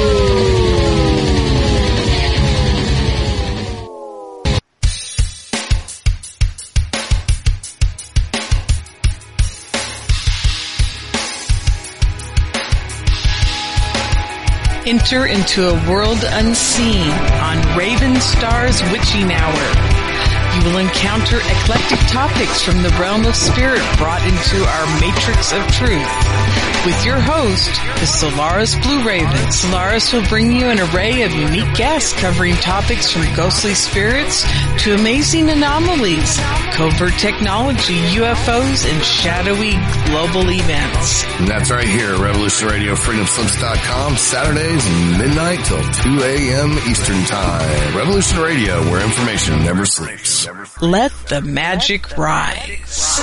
Enter into a world unseen on Raven Star's Witching Hour. You will encounter eclectic topics from the realm of spirit brought into our matrix of truth. With your host, the Solaris Blue Raven. Solaris will bring you an array of unique guests covering topics from ghostly spirits to amazing anomalies, covert technology, UFOs, and shadowy global events. And that's right here at Revolution Radio, freedomslips.com, Saturdays midnight till 2 a.m. Eastern Time. Revolution Radio, where information never sleeps. Let the magic rise.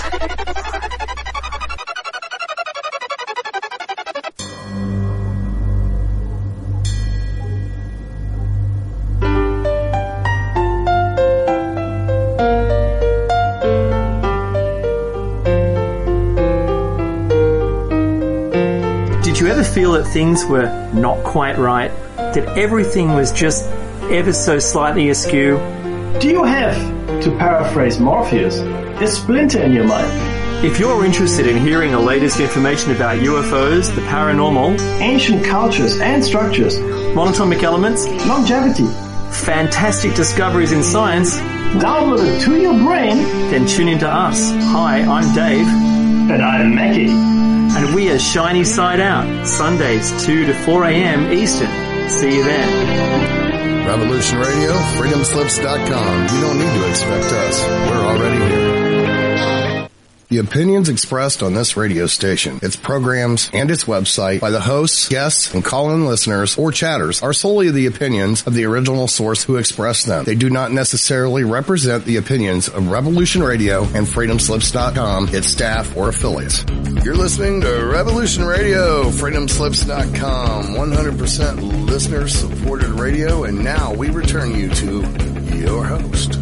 Did you ever feel that things were not quite right? That everything was just ever so slightly askew? Do you have, to paraphrase Morpheus, a splinter in your mind? If you're interested in hearing the latest information about UFOs, the paranormal, ancient cultures and structures, monatomic elements, longevity, fantastic discoveries in science, downloaded to your brain, then tune into us. Hi, I'm Dave. And I'm Mackie. And we are Shiny Side Out, Sundays 2 to 4 a.m. Eastern. See you then. Revolution Radio, freedomslips.com. You don't need to expect us. We're already here. The opinions expressed on this radio station, its programs, and its website by the hosts, guests, and call-in listeners or chatters are solely the opinions of the original source who expressed them. They do not necessarily represent the opinions of Revolution Radio and freedomslips.com, its staff, or affiliates. You're listening to Revolution Radio, freedomslips.com, 100% listener-supported radio, and now we return you to your host.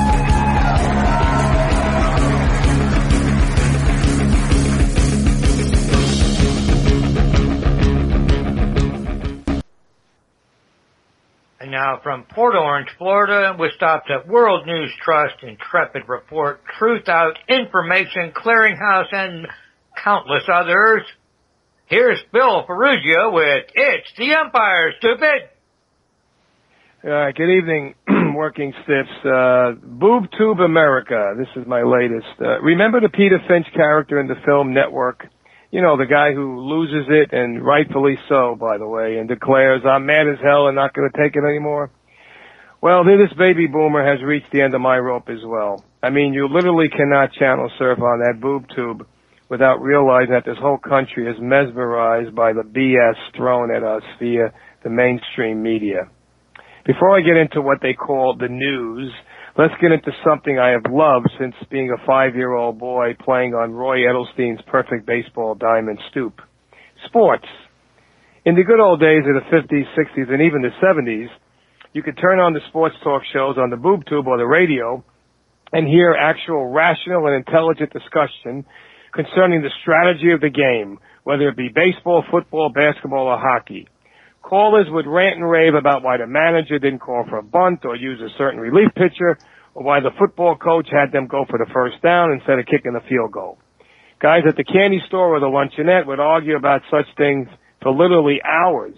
And now from Port Orange, Florida, we stopped at World News Trust, Intrepid Report, Truth Out, Information Clearinghouse, and countless others. Here's Bill Ferrugia with It's the Empire, stupid! Good evening, Working Stiffs. Boob Tube America. This is my latest. Remember the Peter Finch character in the film Network? You know, the guy who loses it, and rightfully so, by the way, and declares, I'm mad as hell and not going to take it anymore? Well, this baby boomer has reached the end of my rope as well. I mean, you literally cannot channel surf on that boob tube without realizing that this whole country is mesmerized by the BS thrown at us via the mainstream media. Before I get into what they call the news, let's get into something I have loved since being a 5-year-old boy playing on Roy Edelstein's perfect baseball diamond stoop. Sports. In the good old days of the 50s, 60s, and even the 70s, you could turn on the sports talk shows on the boob tube or the radio and hear actual rational and intelligent discussion concerning the strategy of the game, whether it be baseball, football, basketball, or hockey. Callers would rant and rave about why the manager didn't call for a bunt or use a certain relief pitcher, or why the football coach had them go for the first down instead of kicking the field goal. Guys at the candy store or the luncheonette would argue about such things for literally hours.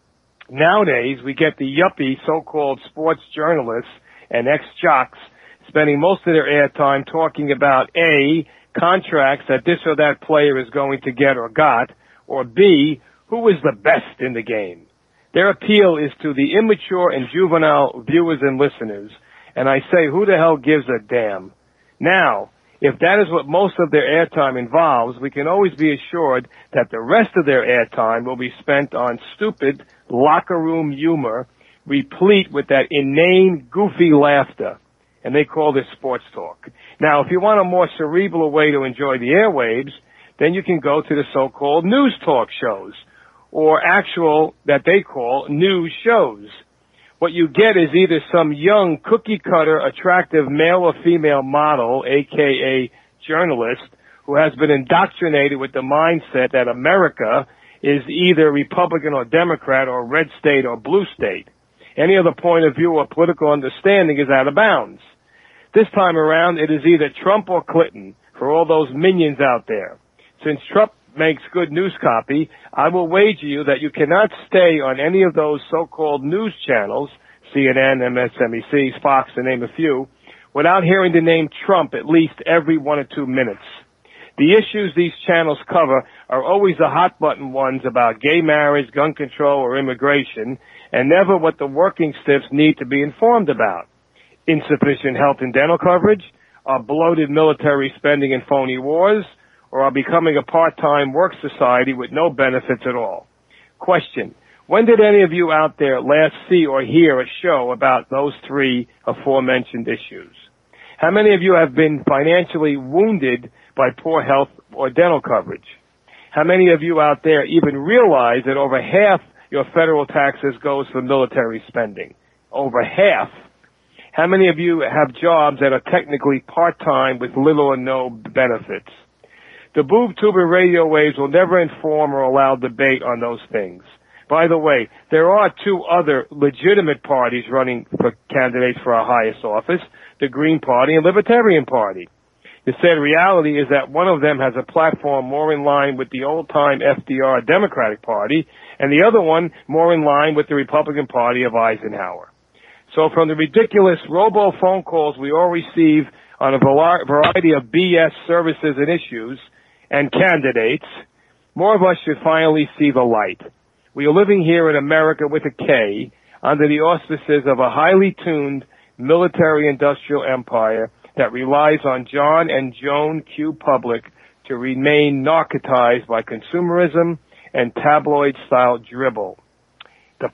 Nowadays, we get the yuppie so-called sports journalists and ex-jocks spending most of their airtime talking about A, contracts that this or that player is going to get or got, or B, who is the best in the game. Their appeal is to the immature and juvenile viewers and listeners, and I say, who the hell gives a damn? Now, if that is what most of their airtime involves, we can always be assured that the rest of their airtime will be spent on stupid locker room humor, replete with that inane, goofy laughter. And they call this sports talk. Now, if you want a more cerebral way to enjoy the airwaves, then you can go to the so-called news talk shows, or actual, that they call, news shows. What you get is either some young, cookie-cutter, attractive male or female model, a.k.a. journalist, who has been indoctrinated with the mindset that America is either Republican or Democrat or red state or blue state. Any other point of view or political understanding is out of bounds. This time around, it is either Trump or Clinton for all those minions out there. Since Trump makes good news copy, I will wager you that you cannot stay on any of those so-called news channels, CNN, MSNBC, Fox, to name a few, without hearing the name Trump at least every 1 or 2 minutes. The issues these channels cover are always the hot-button ones about gay marriage, gun control, or immigration, and never what the working stiffs need to be informed about. Insufficient health and dental coverage, our bloated military spending and phony wars, or are becoming a part-time work society with no benefits at all. Question: when did any of you out there last see or hear a show about those three aforementioned issues? How many of you have been financially wounded by poor health or dental coverage? How many of you out there even realize that over half your federal taxes goes for military spending? Over half. How many of you have jobs that are technically part-time with little or no benefits? The boob tube and radio waves will never inform or allow debate on those things. By the way, there are 2 other legitimate parties running for candidates for our highest office, the Green Party and Libertarian Party. The sad reality is that one of them has a platform more in line with the old-time FDR Democratic Party, and the other one more in line with the Republican Party of Eisenhower. So from the ridiculous robo-phone calls we all receive on a variety of BS services and issues and candidates, more of us should finally see the light. We are living here in America with a K under the auspices of a highly tuned military-industrial empire that relies on John and Joan Q. Public to remain narcotized by consumerism and tabloid-style dribble. The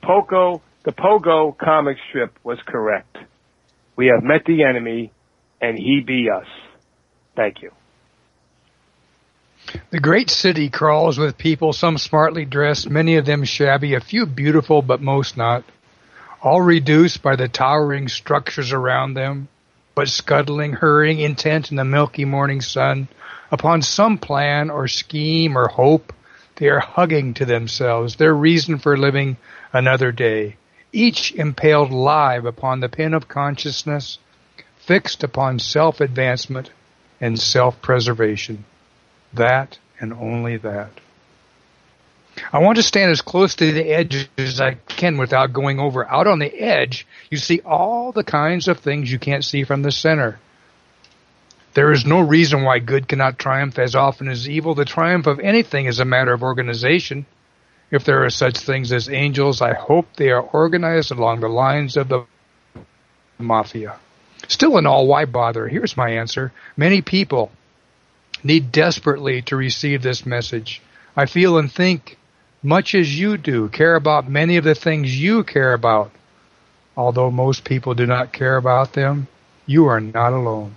Pogo comic strip was correct. We have met the enemy, and he be us. Thank you. The great city crawls with people, some smartly dressed, many of them shabby, a few beautiful, but most not, all reduced by the towering structures around them, but scuttling, hurrying, intent in the milky morning sun, upon some plan or scheme or hope. They are hugging to themselves their reason for living another day, each impaled live upon the pin of consciousness, fixed upon I want to stand as close to the edge as I can without going over. Out on the edge, you see all the kinds of things you can't see from the center. There is no reason why good cannot triumph as often as evil. The triumph of anything is a matter of organization. If there are such things as angels, I hope they are organized along the lines of the mafia. Still in all, why bother? Here's my answer. Many people need desperately to receive this message. I feel and think much as you do, care about many of the things you care about. Although most people do not care about them, you are not alone.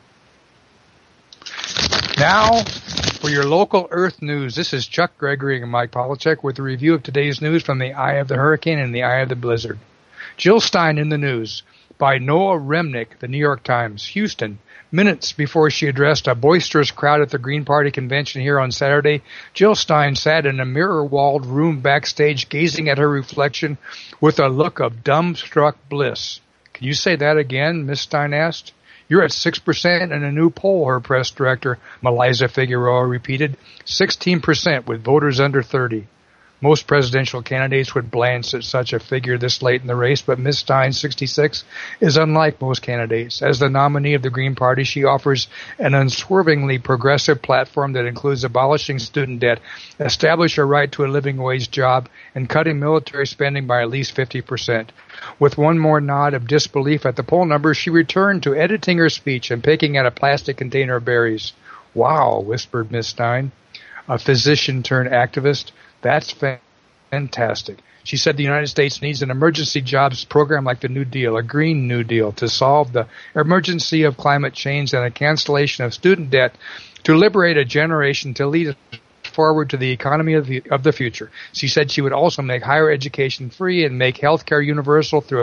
Now, for your local Earth news, this is Chuck Gregory and Mike Polachek with a review of today's news from the eye of the hurricane and the eye of the blizzard. Jill Stein in the news by Noah Remnick, the New York Times, Houston. Minutes before she addressed a boisterous crowd at the Green Party convention here on Saturday, Jill Stein sat in a mirror-walled room backstage gazing at her reflection with a look of dumbstruck bliss. Can you say that again? Miss Stein asked. You're at 6% in a new poll, her press director, Melissa Figueroa, repeated. 16% with voters under 30. Most presidential candidates would glance at such a figure this late in the race, but Ms. Stein, 66, is unlike most candidates. As the nominee of the Green Party, she offers an unswervingly progressive platform that includes abolishing student debt, establish a right to a living wage job, and cutting military spending by at least 50%. With one more nod of disbelief at the poll numbers, she returned to editing her speech and picking at a plastic container of berries. Wow, whispered Ms. Stein, a physician-turned-activist. That's fantastic. She said the United States needs an emergency jobs program like the New Deal, a Green New Deal, to solve the emergency of climate change and a cancellation of student debt to liberate a generation to lead us forward to the economy of the future. She said she would also make higher education free and make health care universal through a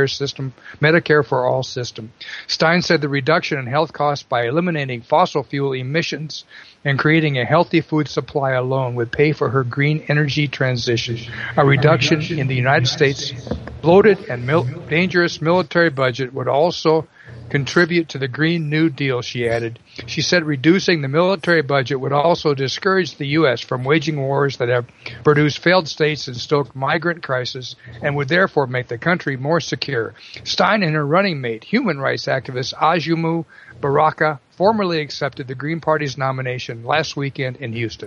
Medicare for all system. Stein said the reduction in health costs by eliminating fossil fuel emissions and creating a healthy food supply alone would pay for her green energy transition. A reduction in the United States' bloated and dangerous military budget would also contribute to the Green New Deal, she added. She said reducing the military budget would also discourage the U.S. from waging wars that have produced failed states and stoked migrant crisis and would therefore make the country more secure. Stein and her running mate, human rights activist Ajumu Baraka, formally accepted the Green Party's nomination last weekend in Houston.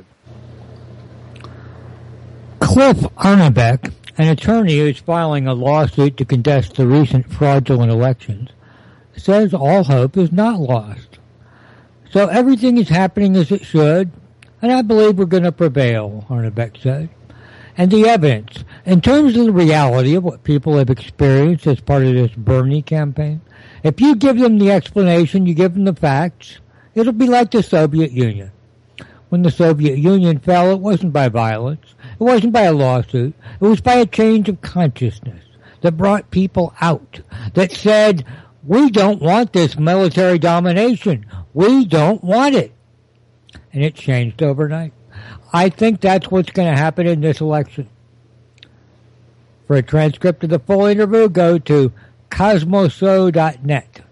Cliff Arnebeck, an attorney who is filing a lawsuit to contest the recent fraudulent elections, says all hope is not lost. So everything is happening as it should, and I believe we're going to prevail, Arnebeck said. And the evidence, in terms of the reality of what people have experienced as part of this Bernie campaign, if you give them the explanation, you give them the facts, it'll be like the Soviet Union. When the Soviet Union fell, it wasn't by violence, it wasn't by a lawsuit, it was by a change of consciousness that brought people out, that said, we don't want this military domination. We don't want it. And it changed overnight. I think that's what's going to happen in this election. For a transcript of the full interview, go to cosmoso.net.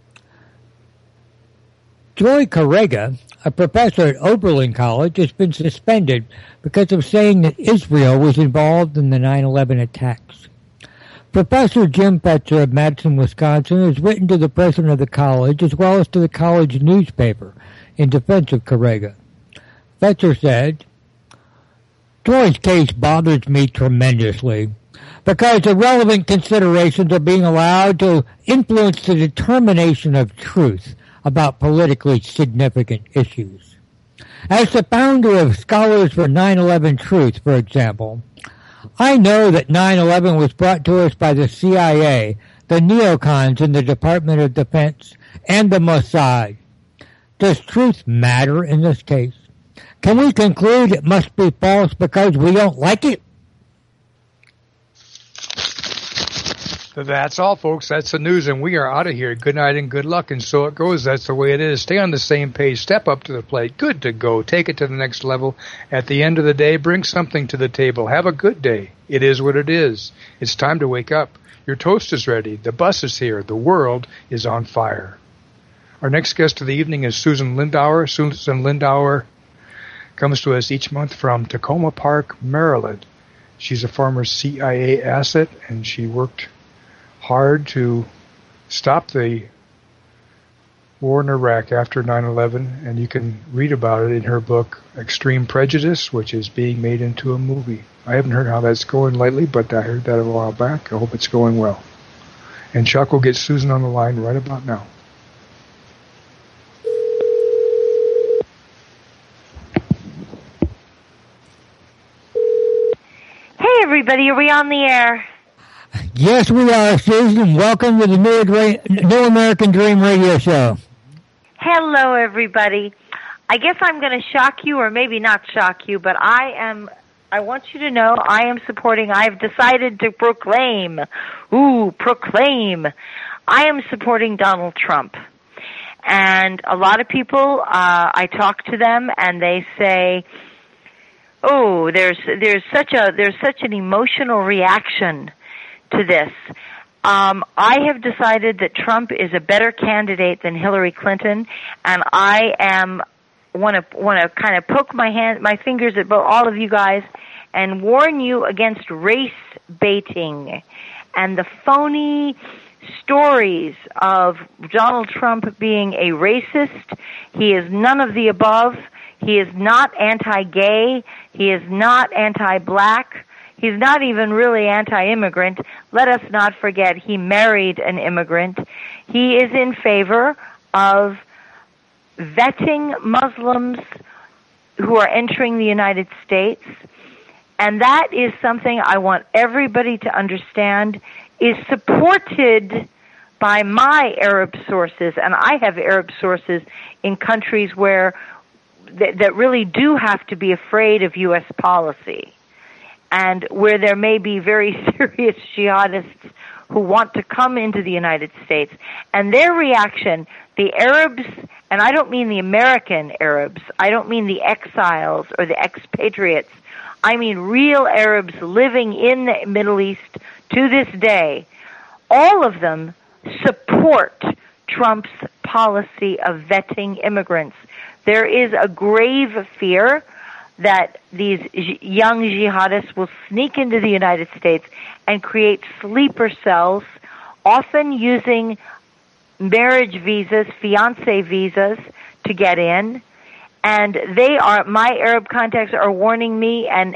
Joy Carrega, a professor at Oberlin College, has been suspended because of saying that Israel was involved in the 9/11 attacks. Professor Jim Fetzer of Madison, Wisconsin, has written to the president of the college as well as to the college newspaper in defense of Carrega. Fetzer said, Joy's case bothers me tremendously because irrelevant considerations are being allowed to influence the determination of truth about politically significant issues. As the founder of Scholars for 9/11 Truth, for example, I know that 9/11 was brought to us by the CIA, the neocons in the Department of Defense, and the Mossad. Does truth matter in this case? Can we conclude it must be false because we don't like it? That's all, folks. That's the news, and we are out of here. Good night and good luck, and so it goes. That's the way it is. Stay on the same page. Step up to the plate. Good to go. Take it to the next level. At the end of the day, bring something to the table. Have a good day. It is what it is. It's time to wake up. Your toast is ready. The bus is here. The world is on fire. Our next guest of the evening is Susan Lindauer. Susan Lindauer comes to us each month from Tacoma Park, Maryland. She's a former CIA asset, and she worked hard to stop the war in Iraq after 9/11, and you can read about it in her book, Extreme Prejudice, which is being made into a movie. I haven't heard how that's going lately, but I heard that a while back. I hope it's going well. And Chuck will get Susan on the line right about now. Hey, everybody, are we on the air? Yes, we are, Susan. Welcome to the New American Dream Radio Show. Hello, everybody. I guess I'm going to shock you, or maybe not shock you, but I want you to know I've decided to proclaim, I am supporting Donald Trump. And a lot of people, I talk to them and they say, oh, there's such an emotional reaction to this. I have decided that Trump is a better candidate than Hillary Clinton, and I want to kind of poke my fingers at all of you guys and warn you against race baiting and the phony stories of Donald Trump being a racist. He is none of the above. He is not anti-gay. He is not anti-black. He's not even really anti-immigrant. Let us not forget he married an immigrant. He is in favor of vetting Muslims who are entering the United States. And that is something I want everybody to understand is supported by my Arab sources. And I have Arab sources in countries where that really do have to be afraid of U.S. policy, and where there may be very serious jihadists who want to come into the United States. And their reaction, the Arabs, and I don't mean the American Arabs, I don't mean the exiles or the expatriates, I mean real Arabs living in the Middle East to this day, all of them support Trump's policy of vetting immigrants. There is a grave fear that these young jihadists will sneak into the United States and create sleeper cells, often using marriage visas, fiancé visas, to get in. And my Arab contacts are warning me, and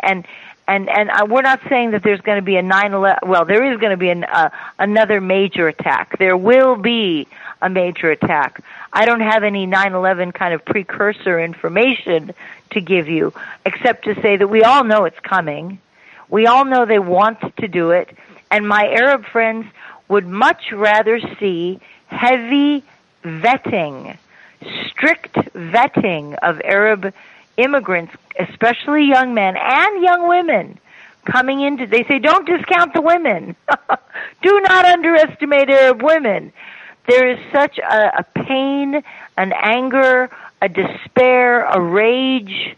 we're not saying that there's going to be a 9/11. Well, there is going to be another major attack. There will be a major attack. I don't have any 9/11 kind of precursor information to give you, except to say that we all know it's coming. We all know they want to do it, and my Arab friends would much rather see heavy vetting, strict vetting of Arab immigrants, especially young men and young women, coming into, they say, don't discount the women. Do not underestimate Arab women. There is such a pain, an anger, a despair, a rage,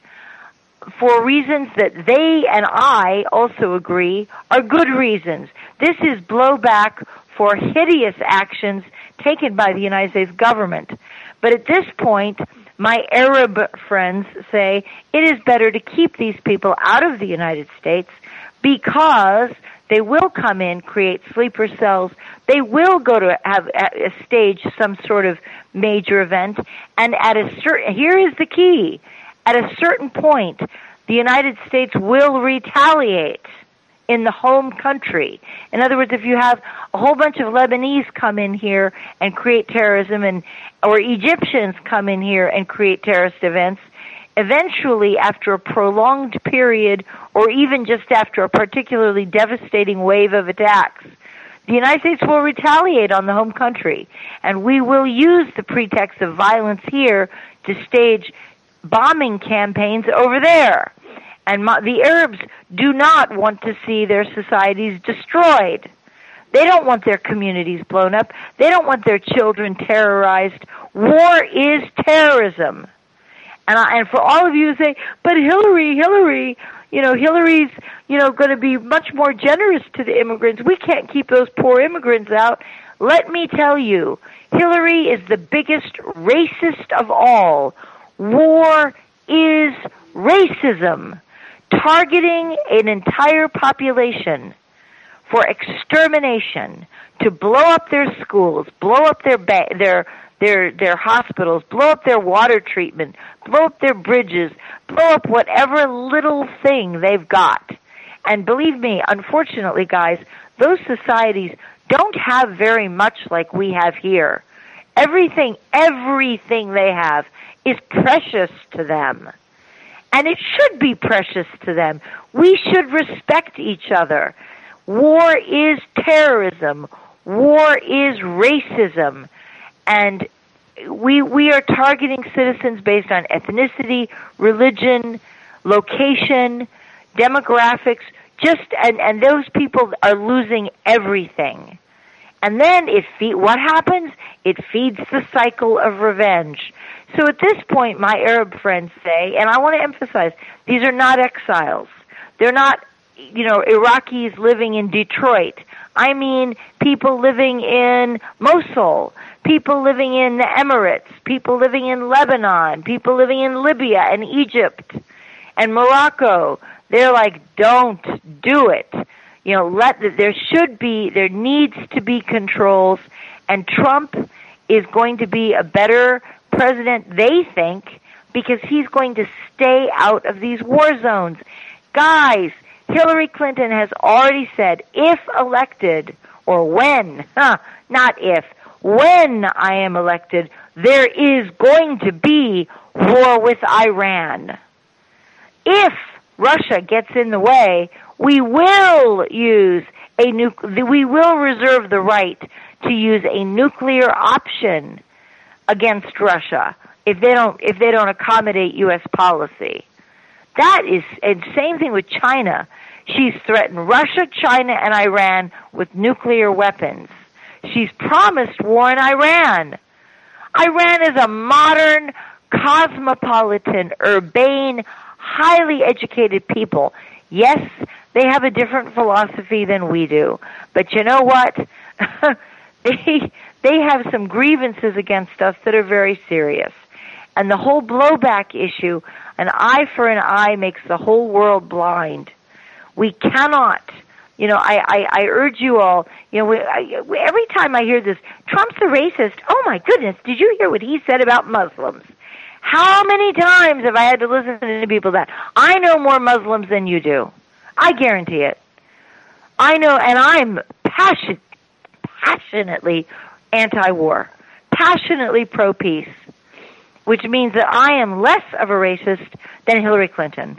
for reasons that they and I also agree are good reasons. This is blowback for hideous actions taken by the United States government. But at this point, my Arab friends say it is better to keep these people out of the United States because they will come in, create sleeper cells. They will go to stage some sort of major event. And here is the key. At a certain point, the United States will retaliate in the home country. In other words, if you have a whole bunch of Lebanese come in here and create terrorism, or Egyptians come in here and create terrorist events, eventually, after a prolonged period, or even just after a particularly devastating wave of attacks, the United States will retaliate on the home country. And we will use the pretext of violence here to stage bombing campaigns over there. And the Arabs do not want to see their societies destroyed. They don't want their communities blown up. They don't want their children terrorized. War is terrorism. And for all of you who say, but Hillary, Hillary's, going to be much more generous to the immigrants. We can't keep those poor immigrants out. Let me tell you, Hillary is the biggest racist of all. War is Racism, targeting an entire population for extermination, to blow up their schools, blow up their hospitals, blow up their water treatment, blow up their bridges, blow up whatever little thing they've got. And believe me, unfortunately, guys, those societies don't have very much like we have here. Everything they have is precious to them. And it should be precious to them. We should respect each other. War is terrorism. War is racism. And we are targeting citizens based on ethnicity, religion, location, demographics, and those people are losing everything. And then what happens? It feeds the cycle of revenge. So at this point, my Arab friends say, and I want to emphasize, these are not exiles. They're not, Iraqis living in Detroit. I mean people living in Mosul, people living in the Emirates, people living in Lebanon, people living in Libya and Egypt and Morocco. They're like, don't do it. There needs to be controls, and Trump is going to be a better president, they think, because he's going to stay out of these war zones. Guys, Hillary Clinton has already said, if elected, or when, not if, when I am elected, there is going to be war with Iran. If Russia gets in the way, we will we will reserve the right to use a nuclear option against Russia if they don't accommodate U.S. policy. That is, and same thing with China. She's threatened Russia, China, and Iran with nuclear weapons. She's promised war in Iran. Iran is a modern, cosmopolitan, urbane, highly educated people. Yes, they have a different philosophy than we do. But you know what? They have some grievances against us that are very serious. And the whole blowback issue, an eye for an eye makes the whole world blind. We cannot, I urge you all, every time I hear this, Trump's a racist, oh my goodness, did you hear what he said about Muslims? How many times have I had to listen to people that, I know more Muslims than you do. I guarantee it. I know, and I'm passionately anti-war, passionately pro-peace, which means that I am less of a racist than Hillary Clinton,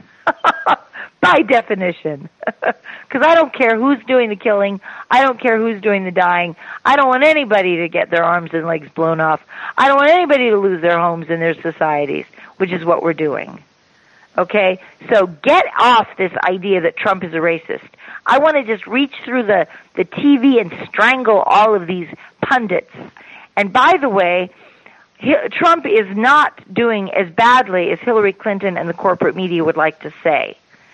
by definition. Because I don't care who's doing the killing. I don't care who's doing the dying. I don't want anybody to get their arms and legs blown off. I don't want anybody to lose their homes and their societies, which is what we're doing. Okay? So get off this idea that Trump is a racist. I want to just reach through the TV and strangle all of these pundits. And by the way, Trump is not doing as badly as Hillary Clinton and the corporate media would like to say.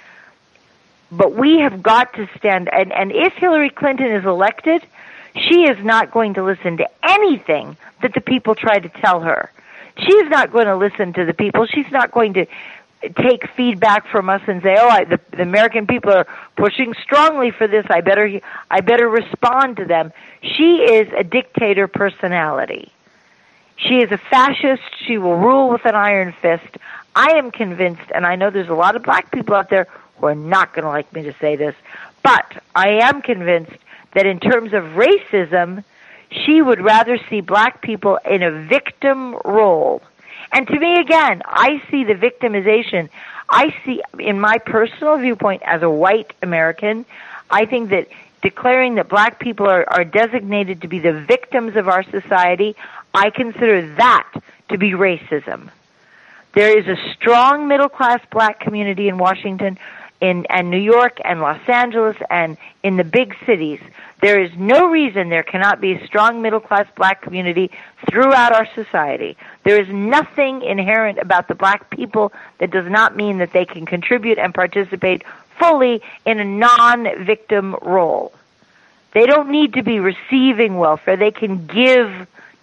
But we have got to stand, and if Hillary Clinton is elected, she is not going to listen to anything that the people try to tell her. She's not going to listen to the people. She's not going to take feedback from us and say, the American people are pushing strongly for this. I better respond to them. She is a dictator personality. She is a fascist. She will rule with an iron fist. I am convinced, and I know there's a lot of black people out there who are not going to like me to say this, but I am convinced that in terms of racism, she would rather see black people in a victim role. And to me, again, I see the victimization. I see, in my personal viewpoint as a white American, I think that declaring that black people are designated to be the victims of our society, I consider that to be racism. There is a strong middle-class black community in Washington and New York and Los Angeles and in the big cities. There is no reason there cannot be a strong middle-class black community throughout our society. There is nothing inherent about the black people that does not mean that they can contribute and participate fully in a non-victim role. They don't need to be receiving welfare. They can give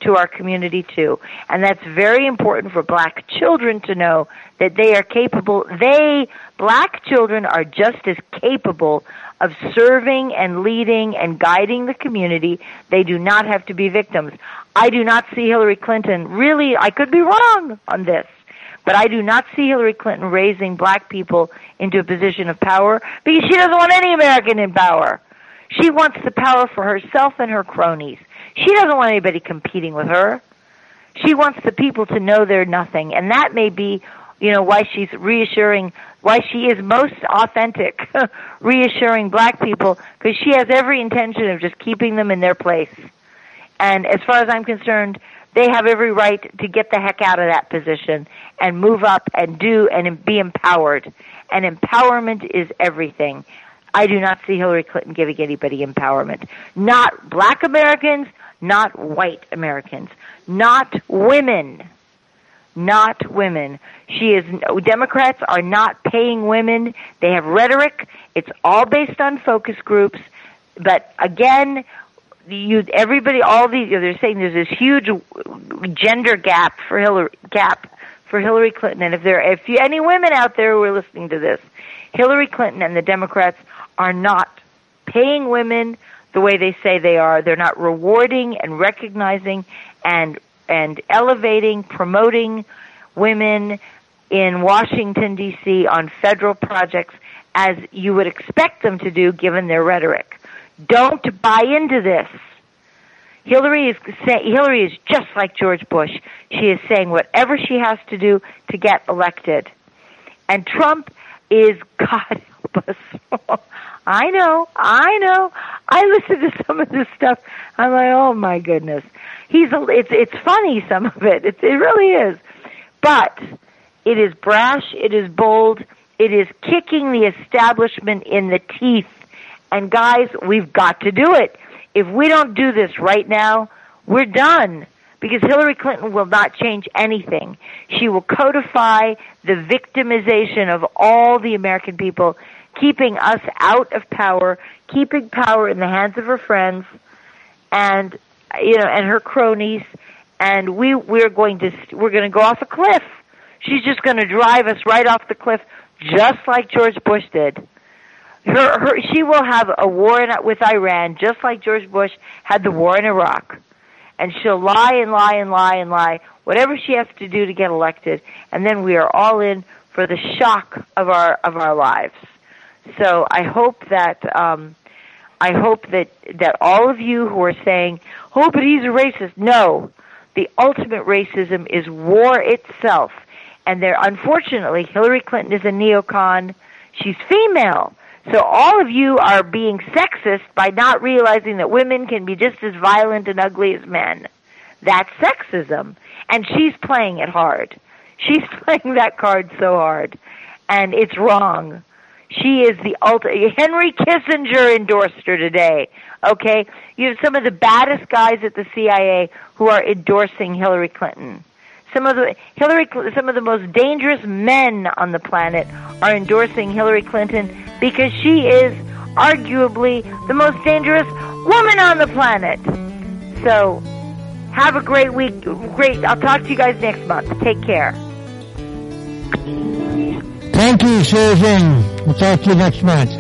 to our community too. And that's very important for black children to know that they are capable. Black children are just as capable of serving and leading and guiding the community. They do not have to be victims. I do not see Hillary Clinton, really, I could be wrong on this, but I do not see Hillary Clinton raising black people into a position of power because she doesn't want any American in power. She wants the power for herself and her cronies. She doesn't want anybody competing with her. She wants the people to know they're nothing, and that may be, why she's reassuring, why she is most authentic, reassuring black people, because she has every intention of just keeping them in their place. And as far as I'm concerned, they have every right to get the heck out of that position and move up and do and be empowered. And empowerment is everything. I do not see Hillary Clinton giving anybody empowerment. Not black Americans, not white Americans, not women. Not women. Democrats are not paying women. They have rhetoric. It's all based on focus groups. But again, they're saying there's this huge gender gap for Hillary Clinton. And if any women out there who are listening to this, Hillary Clinton and the Democrats are not paying women the way they say they are. They're not rewarding and recognizing and elevating, promoting women in Washington, D.C. on federal projects as you would expect them to do given their rhetoric. Don't buy into this. Hillary is just like George Bush. She is saying whatever she has to do to get elected. And Trump is, God help us. I know. I listen to some of this stuff. I'm like, oh my goodness. It's funny, some of it. It really is. But it is brash, it is bold, it is kicking the establishment in the teeth. And guys, we've got to do it. If we don't do this right now, we're done. Because Hillary Clinton will not change anything. She will codify the victimization of all the American people, keeping us out of power, keeping power in the hands of her friends and her cronies, and we're going to go off a cliff. She's just going to drive us right off the cliff, just like George Bush did. She will have a war with Iran, just like George Bush had the war in Iraq. And she'll lie and lie and lie and lie, whatever she has to do to get elected, and then we are all in for the shock of our lives. So I hope that all of you who are saying, "Oh, but he's a racist," no, the ultimate racism is war itself. And unfortunately, Hillary Clinton is a neocon. She's female. So all of you are being sexist by not realizing that women can be just as violent and ugly as men. That's sexism. And she's playing it hard. She's playing that card so hard. And it's wrong. She is the ultimate. Henry Kissinger endorsed her today. Okay? You have some of the baddest guys at the CIA who are endorsing Hillary Clinton. Some of the most dangerous men on the planet are endorsing Hillary Clinton because she is arguably the most dangerous woman on the planet. So, have a great week. I'll talk to you guys next month. Take care. Thank you, Susan. We'll talk to you next month.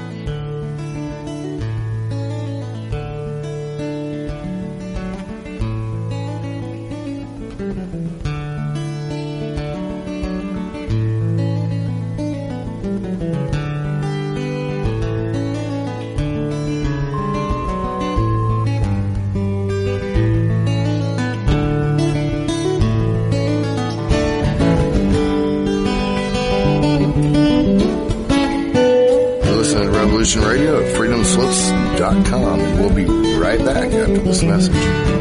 Radio at freedomslips.com, and we'll be right back after this message.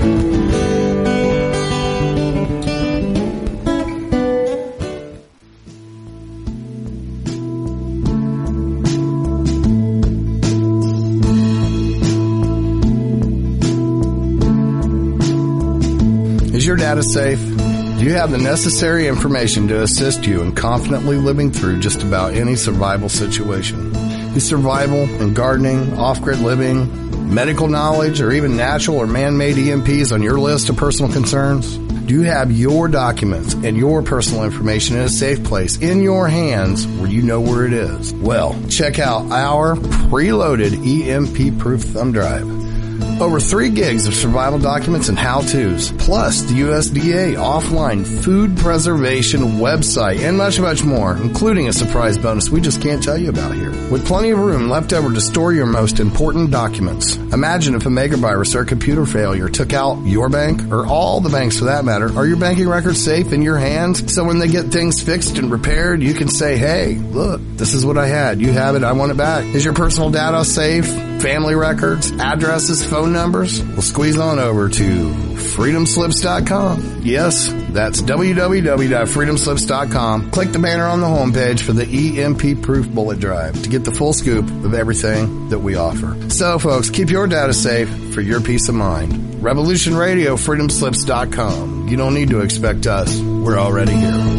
Is your data safe? Do you have the necessary information to assist you in confidently living through just about any survival situation? Is survival and gardening, off-grid living, medical knowledge, or even natural or man-made EMPs on your list of personal concerns? Do you have your documents and your personal information in a safe place in your hands where you know where it is? Well, check out our preloaded EMP-proof thumb drive. Over 3 gigs of survival documents and how-tos, plus the USDA offline food preservation website, and much, much more, including a surprise bonus we just can't tell you about here. With plenty of room left over to store your most important documents. Imagine if a megavirus or a computer failure took out your bank, or all the banks for that matter. Are your banking records safe in your hands? So when they get things fixed and repaired, you can say, hey, look, this is what I had. You have it. I want it back. Is your personal data safe? Family records, addresses, phone numbers? Well, squeeze on over to freedomslips.com. Yes, that's www.freedomslips.com. Click the banner on the homepage for the EMP-proof bullet drive to get the full scoop of everything that we offer. So, folks, keep your data safe for your peace of mind. Revolution Radio, freedomslips.com. You don't need to expect us. We're already here.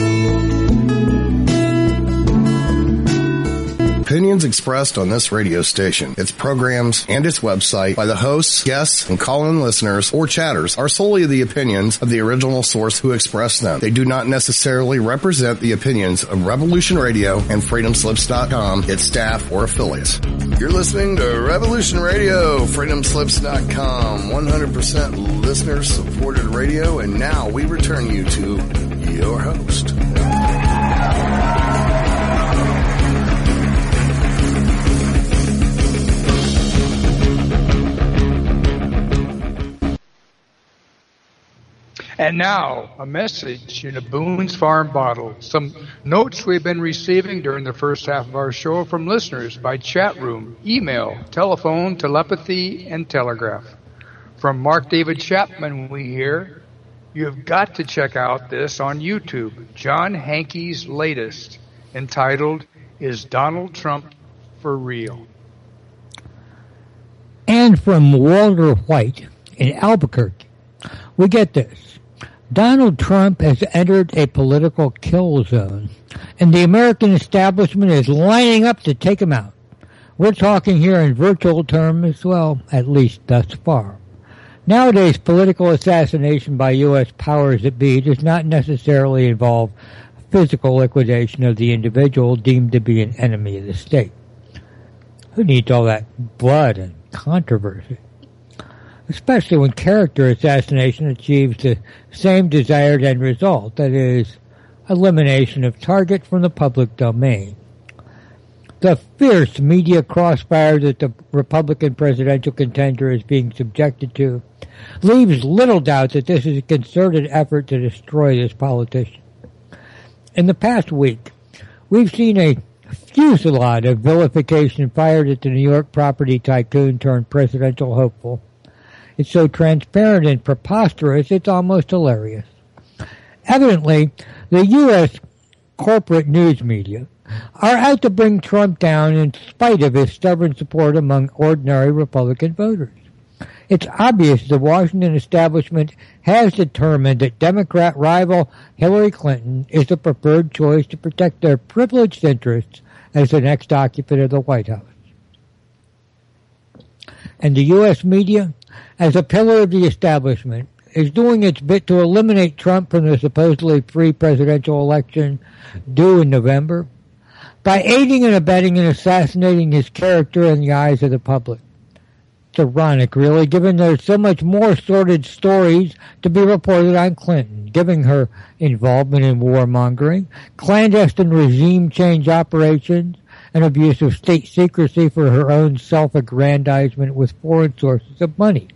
Opinions expressed on this radio station, its programs, and its website by the hosts, guests, and call-in listeners or chatters are solely the opinions of the original source who expressed them. They do not necessarily represent the opinions of Revolution Radio and FreedomSlips.com, its staff, or affiliates. You're listening to Revolution Radio, FreedomSlips.com, 100% listener-supported radio, and now we return you to your host. And now, a message in a Boone's Farm bottle. Some notes we've been receiving during the first half of our show from listeners by chat room, email, telephone, telepathy, and telegraph. From Mark David Chapman, we hear, you've got to check out this on YouTube, John Hankey's latest, entitled, Is Donald Trump for Real? And from Walter White in Albuquerque, we get this. Donald Trump has entered a political kill zone, and the American establishment is lining up to take him out. We're talking here in virtual terms as well, at least thus far. Nowadays, political assassination by U.S. powers that be does not necessarily involve physical liquidation of the individual deemed to be an enemy of the state. Who needs all that blood and controversy? Especially when character assassination achieves the same desired end result, that is, elimination of target from the public domain. The fierce media crossfire that the Republican presidential contender is being subjected to leaves little doubt that this is a concerted effort to destroy this politician. In the past week, we've seen a fusillade of vilification fired at the New York property tycoon turned presidential hopeful. It's so transparent and preposterous, it's almost hilarious. Evidently, the U.S. corporate news media are out to bring Trump down in spite of his stubborn support among ordinary Republican voters. It's obvious the Washington establishment has determined that Democrat rival Hillary Clinton is the preferred choice to protect their privileged interests as the next occupant of the White House. And the U.S. media, as a pillar of the establishment, is doing its bit to eliminate Trump from the supposedly free presidential election due in November by aiding and abetting and assassinating his character in the eyes of the public. It's ironic, really, given there's so much more sordid stories to be reported on Clinton, given her involvement in warmongering, clandestine regime change operations, and abuse of state secrecy for her own self-aggrandizement with foreign sources of money.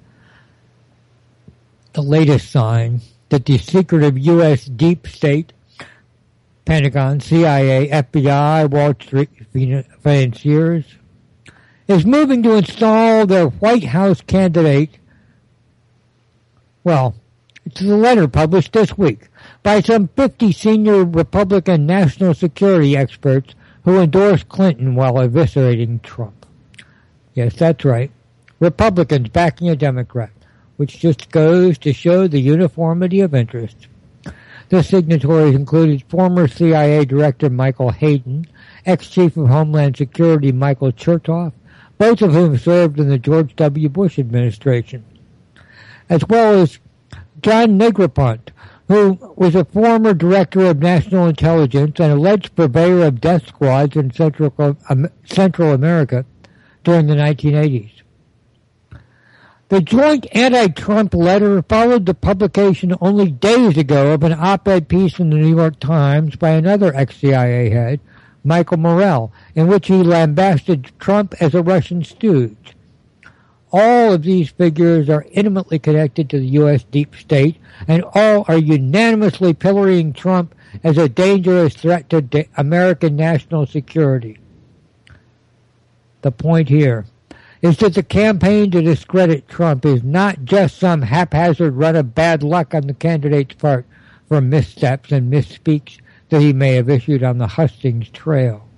The latest sign that the secretive U.S. deep state, Pentagon, CIA, FBI, Wall Street financiers, is moving to install their White House candidate. Well, it's a letter published this week by some 50 senior Republican national security experts who endorsed Clinton while eviscerating Trump. Yes, that's right. Republicans backing a Democrat, which just goes to show the uniformity of interest. The signatories included former CIA Director Michael Hayden, ex-Chief of Homeland Security Michael Chertoff, both of whom served in the George W. Bush administration, as well as John Negroponte, who was a former director of national intelligence and alleged purveyor of death squads in Central America during the 1980s. The joint anti-Trump letter followed the publication only days ago of an op-ed piece in the New York Times by another ex-CIA head, Michael Morell, in which he lambasted Trump as a Russian stooge. All of these figures are intimately connected to the U.S. deep state, and all are unanimously pillorying Trump as a dangerous threat to American national security. The point here is that the campaign to discredit Trump is not just some haphazard run of bad luck on the candidate's part for missteps and misspeaks that he may have issued on the hustings trail.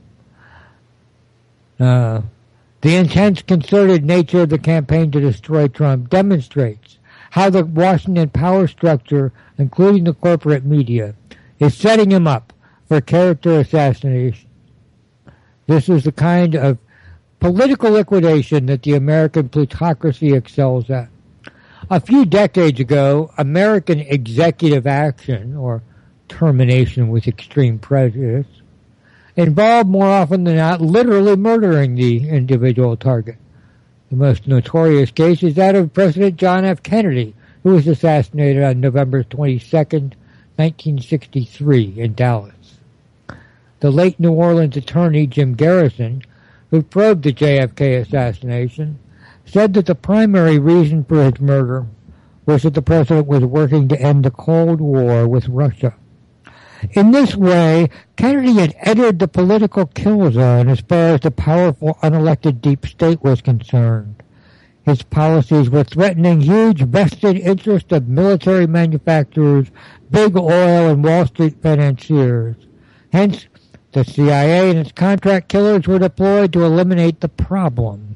The intense, concerted nature of the campaign to destroy Trump demonstrates how the Washington power structure, including the corporate media, is setting him up for character assassination. This is the kind of political liquidation that the American plutocracy excels at. A few decades ago, American executive action, or termination with extreme prejudice, involved more often than not literally murdering the individual target. The most notorious case is that of President John F. Kennedy, who was assassinated on November 22nd, 1963 in Dallas. The late New Orleans attorney Jim Garrison, who probed the JFK assassination, said that the primary reason for his murder was that the president was working to end the Cold War with Russia. In this way, Kennedy had entered the political kill zone as far as the powerful unelected deep state was concerned. His policies were threatening huge vested interests of military manufacturers, big oil, and Wall Street financiers. Hence, the CIA and its contract killers were deployed to eliminate the problem.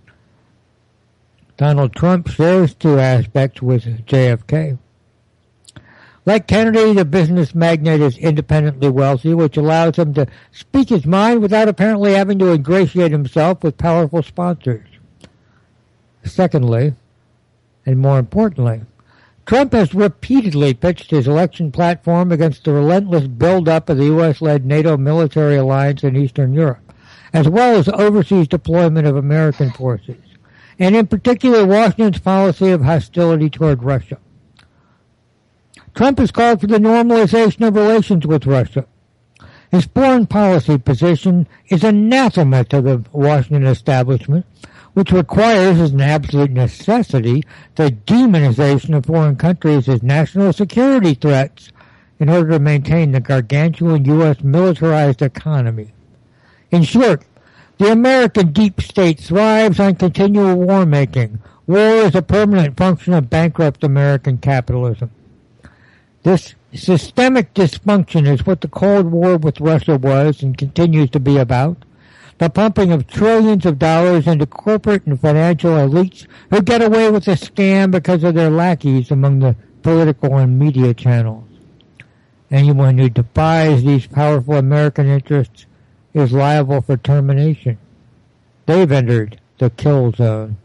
Donald Trump shares two aspects with JFK. Like Kennedy, the business magnate is independently wealthy, which allows him to speak his mind without apparently having to ingratiate himself with powerful sponsors. Secondly, and more importantly, Trump has repeatedly pitched his election platform against the relentless build-up of the U.S.-led NATO military alliance in Eastern Europe, as well as overseas deployment of American forces, and in particular Washington's policy of hostility toward Russia. Trump has called for the normalization of relations with Russia. His foreign policy position is anathema to the Washington establishment, which requires as an absolute necessity the demonization of foreign countries as national security threats in order to maintain the gargantuan U.S. militarized economy. In short, the American deep state thrives on continual war-making. War is a permanent function of bankrupt American capitalism. This systemic dysfunction is what the Cold War with Russia was and continues to be about. The pumping of trillions of dollars into corporate and financial elites who get away with the scam because of their lackeys among the political and media channels. Anyone who defies these powerful American interests is liable for termination. They've entered the kill zone.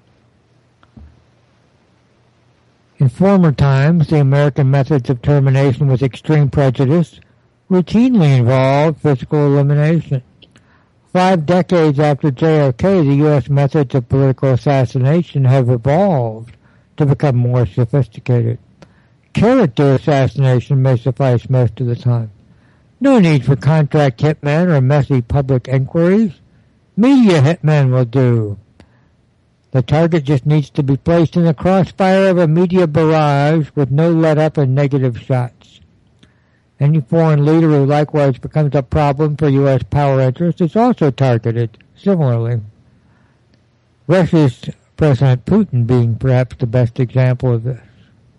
In former times, the American methods of termination with extreme prejudice routinely involved physical elimination. 5 decades after JFK, the U.S. methods of political assassination have evolved to become more sophisticated. Character assassination may suffice most of the time. No need for contract hitmen or messy public inquiries. Media hitmen will do. The target just needs to be placed in the crossfire of a media barrage with no let-up and negative shots. Any foreign leader who likewise becomes a problem for U.S. power interests is also targeted similarly. Russia's President Putin being perhaps the best example of this.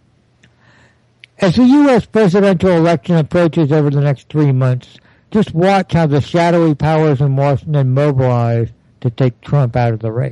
As the U.S. presidential election approaches over the next 3 months, just watch how the shadowy powers in Washington mobilize to take Trump out of the race.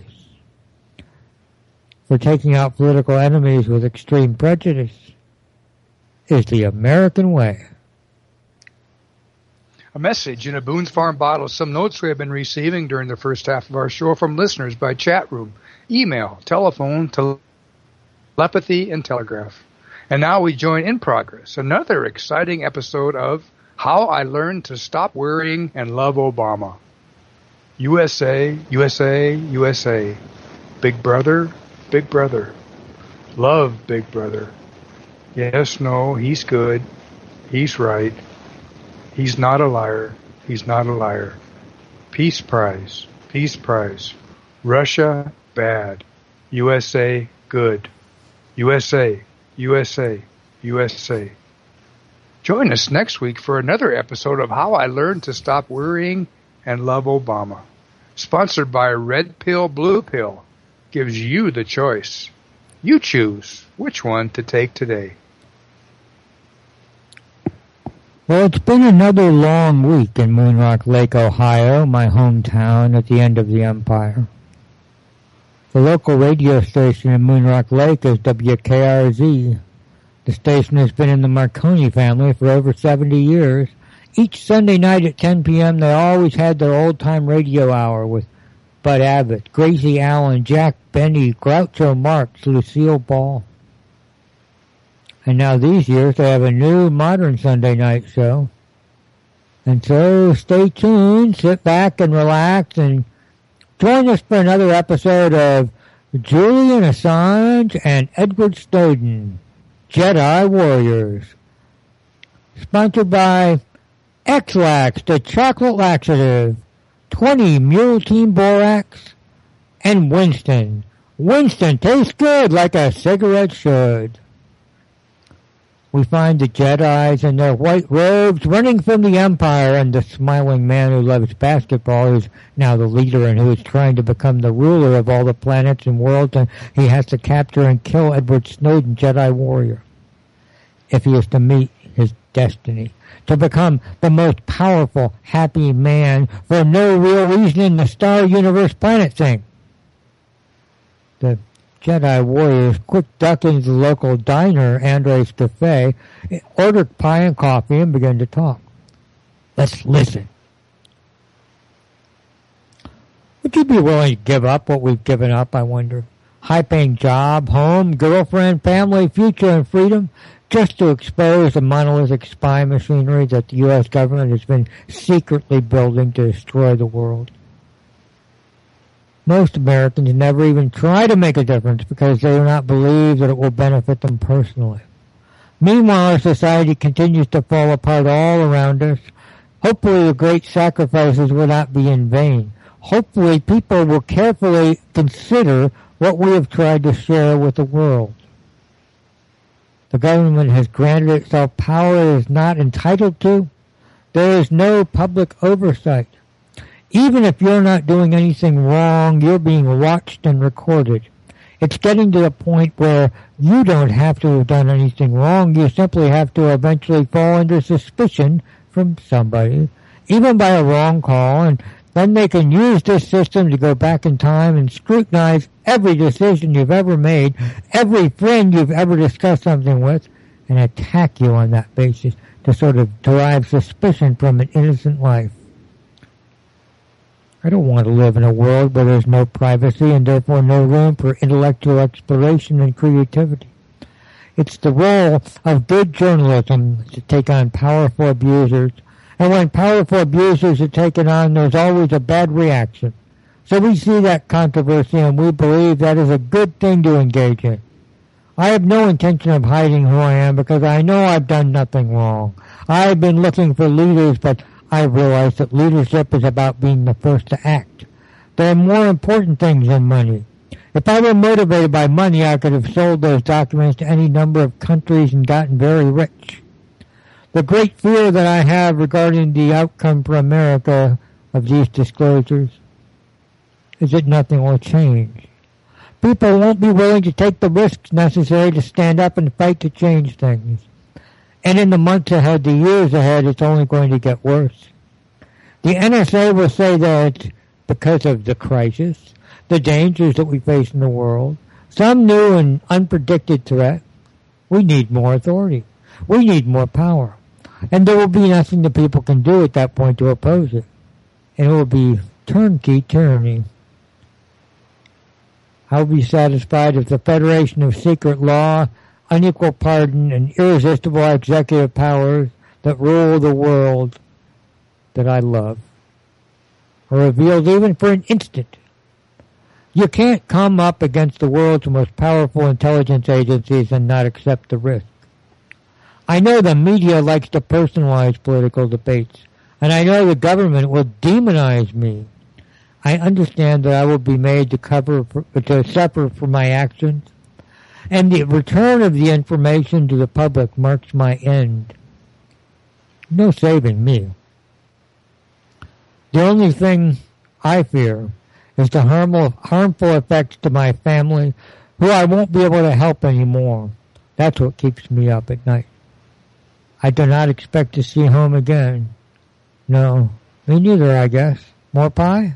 For taking out political enemies with extreme prejudice is the American way. A message in a Boone's Farm bottle. Some notes we have been receiving during the first half of our show from listeners by chat room, email, telephone, telepathy, and telegraph. And now we join in progress another exciting episode of How I Learned to Stop Worrying and Love Obama. USA, USA, USA. Big brother, big brother. Love big brother. Yes, no, he's good. He's right. He's not a liar. He's not a liar. Peace prize. Peace prize. Russia, bad. USA, good. USA, USA, USA. Join us next week for another episode of How I Learned to Stop Worrying and Love Obama. Sponsored by Red Pill, Blue Pill. Gives you the choice. You choose which one to take today. Well, it's been another long week in Moonrock Lake, Ohio, my hometown at the end of the empire. The local radio station in Moonrock Lake is WKRZ. The station has been in the Marconi family for over 70 years. Each Sunday night at 10 p.m., they always had their old-time radio hour with Bud Abbott, Gracie Allen, Jack Benny, Groucho Marx, Lucille Ball. And now these years they have a new modern Sunday night show. And so stay tuned, sit back and relax, and join us for another episode of Julian Assange and Edward Snowden, Jedi Warriors. Sponsored by X-Lax, the chocolate laxative, 20 Mule Team Borax, and Winston. Winston tastes good like a cigarette should. We find the Jedis in their white robes running from the Empire, and the smiling man who loves basketball, who's now the leader and who is trying to become the ruler of all the planets and worlds, and he has to capture and kill Edward Snowden, Jedi warrior, if he is to meet his destiny, to become the most powerful, happy man for no real reason in the Star Universe planet thing. The Jedi warriors quick duck into the local diner, Andre's Cafe, order pie and coffee, and begin to talk. Let's listen. Would you be willing to give up what we've given up, I wonder? High-paying job, home, girlfriend, family, future, and freedom, just to expose the monolithic spy machinery that the U.S. government has been secretly building to destroy the world. Most Americans never even try to make a difference because they do not believe that it will benefit them personally. Meanwhile, our society continues to fall apart all around us. Hopefully the great sacrifices will not be in vain. Hopefully people will carefully consider what we have tried to share with the world. The government has granted itself power it is not entitled to. There is no public oversight. Even if you're not doing anything wrong, you're being watched and recorded. It's getting to the point where you don't have to have done anything wrong. You simply have to eventually fall under suspicion from somebody, even by a wrong call, and then they can use this system to go back in time and scrutinize every decision you've ever made, every friend you've ever discussed something with, and attack you on that basis to sort of derive suspicion from an innocent life. I don't want to live in a world where there's no privacy and therefore no room for intellectual exploration and creativity. It's the role of good journalism to take on powerful abusers, and when powerful abusers are taken on, there's always a bad reaction. So we see that controversy and we believe that is a good thing to engage in. I have no intention of hiding who I am because I know I've done nothing wrong. I've been looking for leaders, but I realize that leadership is about being the first to act. There are more important things than money. If I were motivated by money, I could have sold those documents to any number of countries and gotten very rich. The great fear that I have regarding the outcome for America of these disclosures is that nothing will change. People won't be willing to take the risks necessary to stand up and fight to change things. And in the months ahead, the years ahead, it's only going to get worse. The NSA will say that because of the crisis, the dangers that we face in the world, some new and unpredicted threat, we need more authority. We need more power. And there will be nothing the people can do at that point to oppose it. And it will be turnkey tyranny. I will be satisfied if the federation of secret law, unequal pardon, and irresistible executive powers that rule the world that I love are revealed even for an instant. You can't come up against the world's most powerful intelligence agencies and not accept the risk. I know the media likes to personalize political debates, and I know the government will demonize me. I understand that I will be made to suffer for my actions, and the return of the information to the public marks my end. No saving me. The only thing I fear is the harmful effects to my family, who I won't be able to help anymore. That's what keeps me up at night. I do not expect to see home again. No, me neither, I guess. More pie?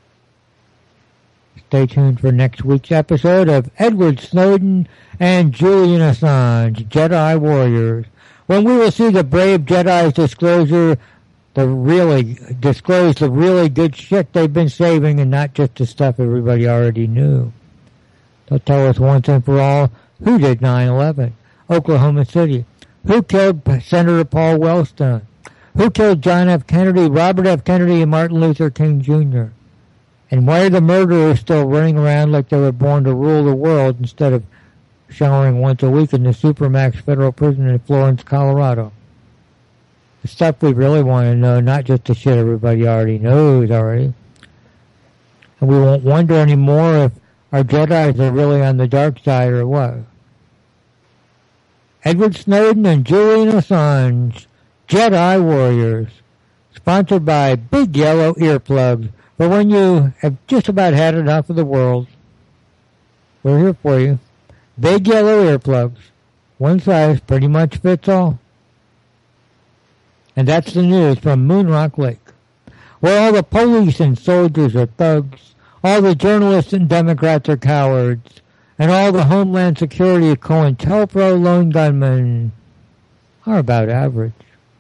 Stay tuned for next week's episode of Edward Snowden and Julian Assange, Jedi Warriors, when we will see the brave Jedi's disclose the really good shit they've been saving and not just the stuff everybody already knew. They'll tell us once and for all who did 9/11, Oklahoma City, who killed Senator Paul Wellstone, who killed John F. Kennedy, Robert F. Kennedy, and Martin Luther King Jr., and why are the murderers still running around like they were born to rule the world instead of showering once a week in the Supermax federal prison in Florence, Colorado? The stuff we really want to know, not just the shit everybody already knows already. And we won't wonder anymore if our Jedis are really on the dark side or what. Edward Snowden and Julian Assange, Jedi Warriors, sponsored by Big Yellow Earplugs. For when you have just about had enough of the world, we're here for you. Big Yellow Earplugs. One size pretty much fits all. And that's the news from Moonrock Lake, where all the police and soldiers are thugs, all the journalists and Democrats are cowards, and all the Homeland Security COINTELPRO lone gunmen are about average.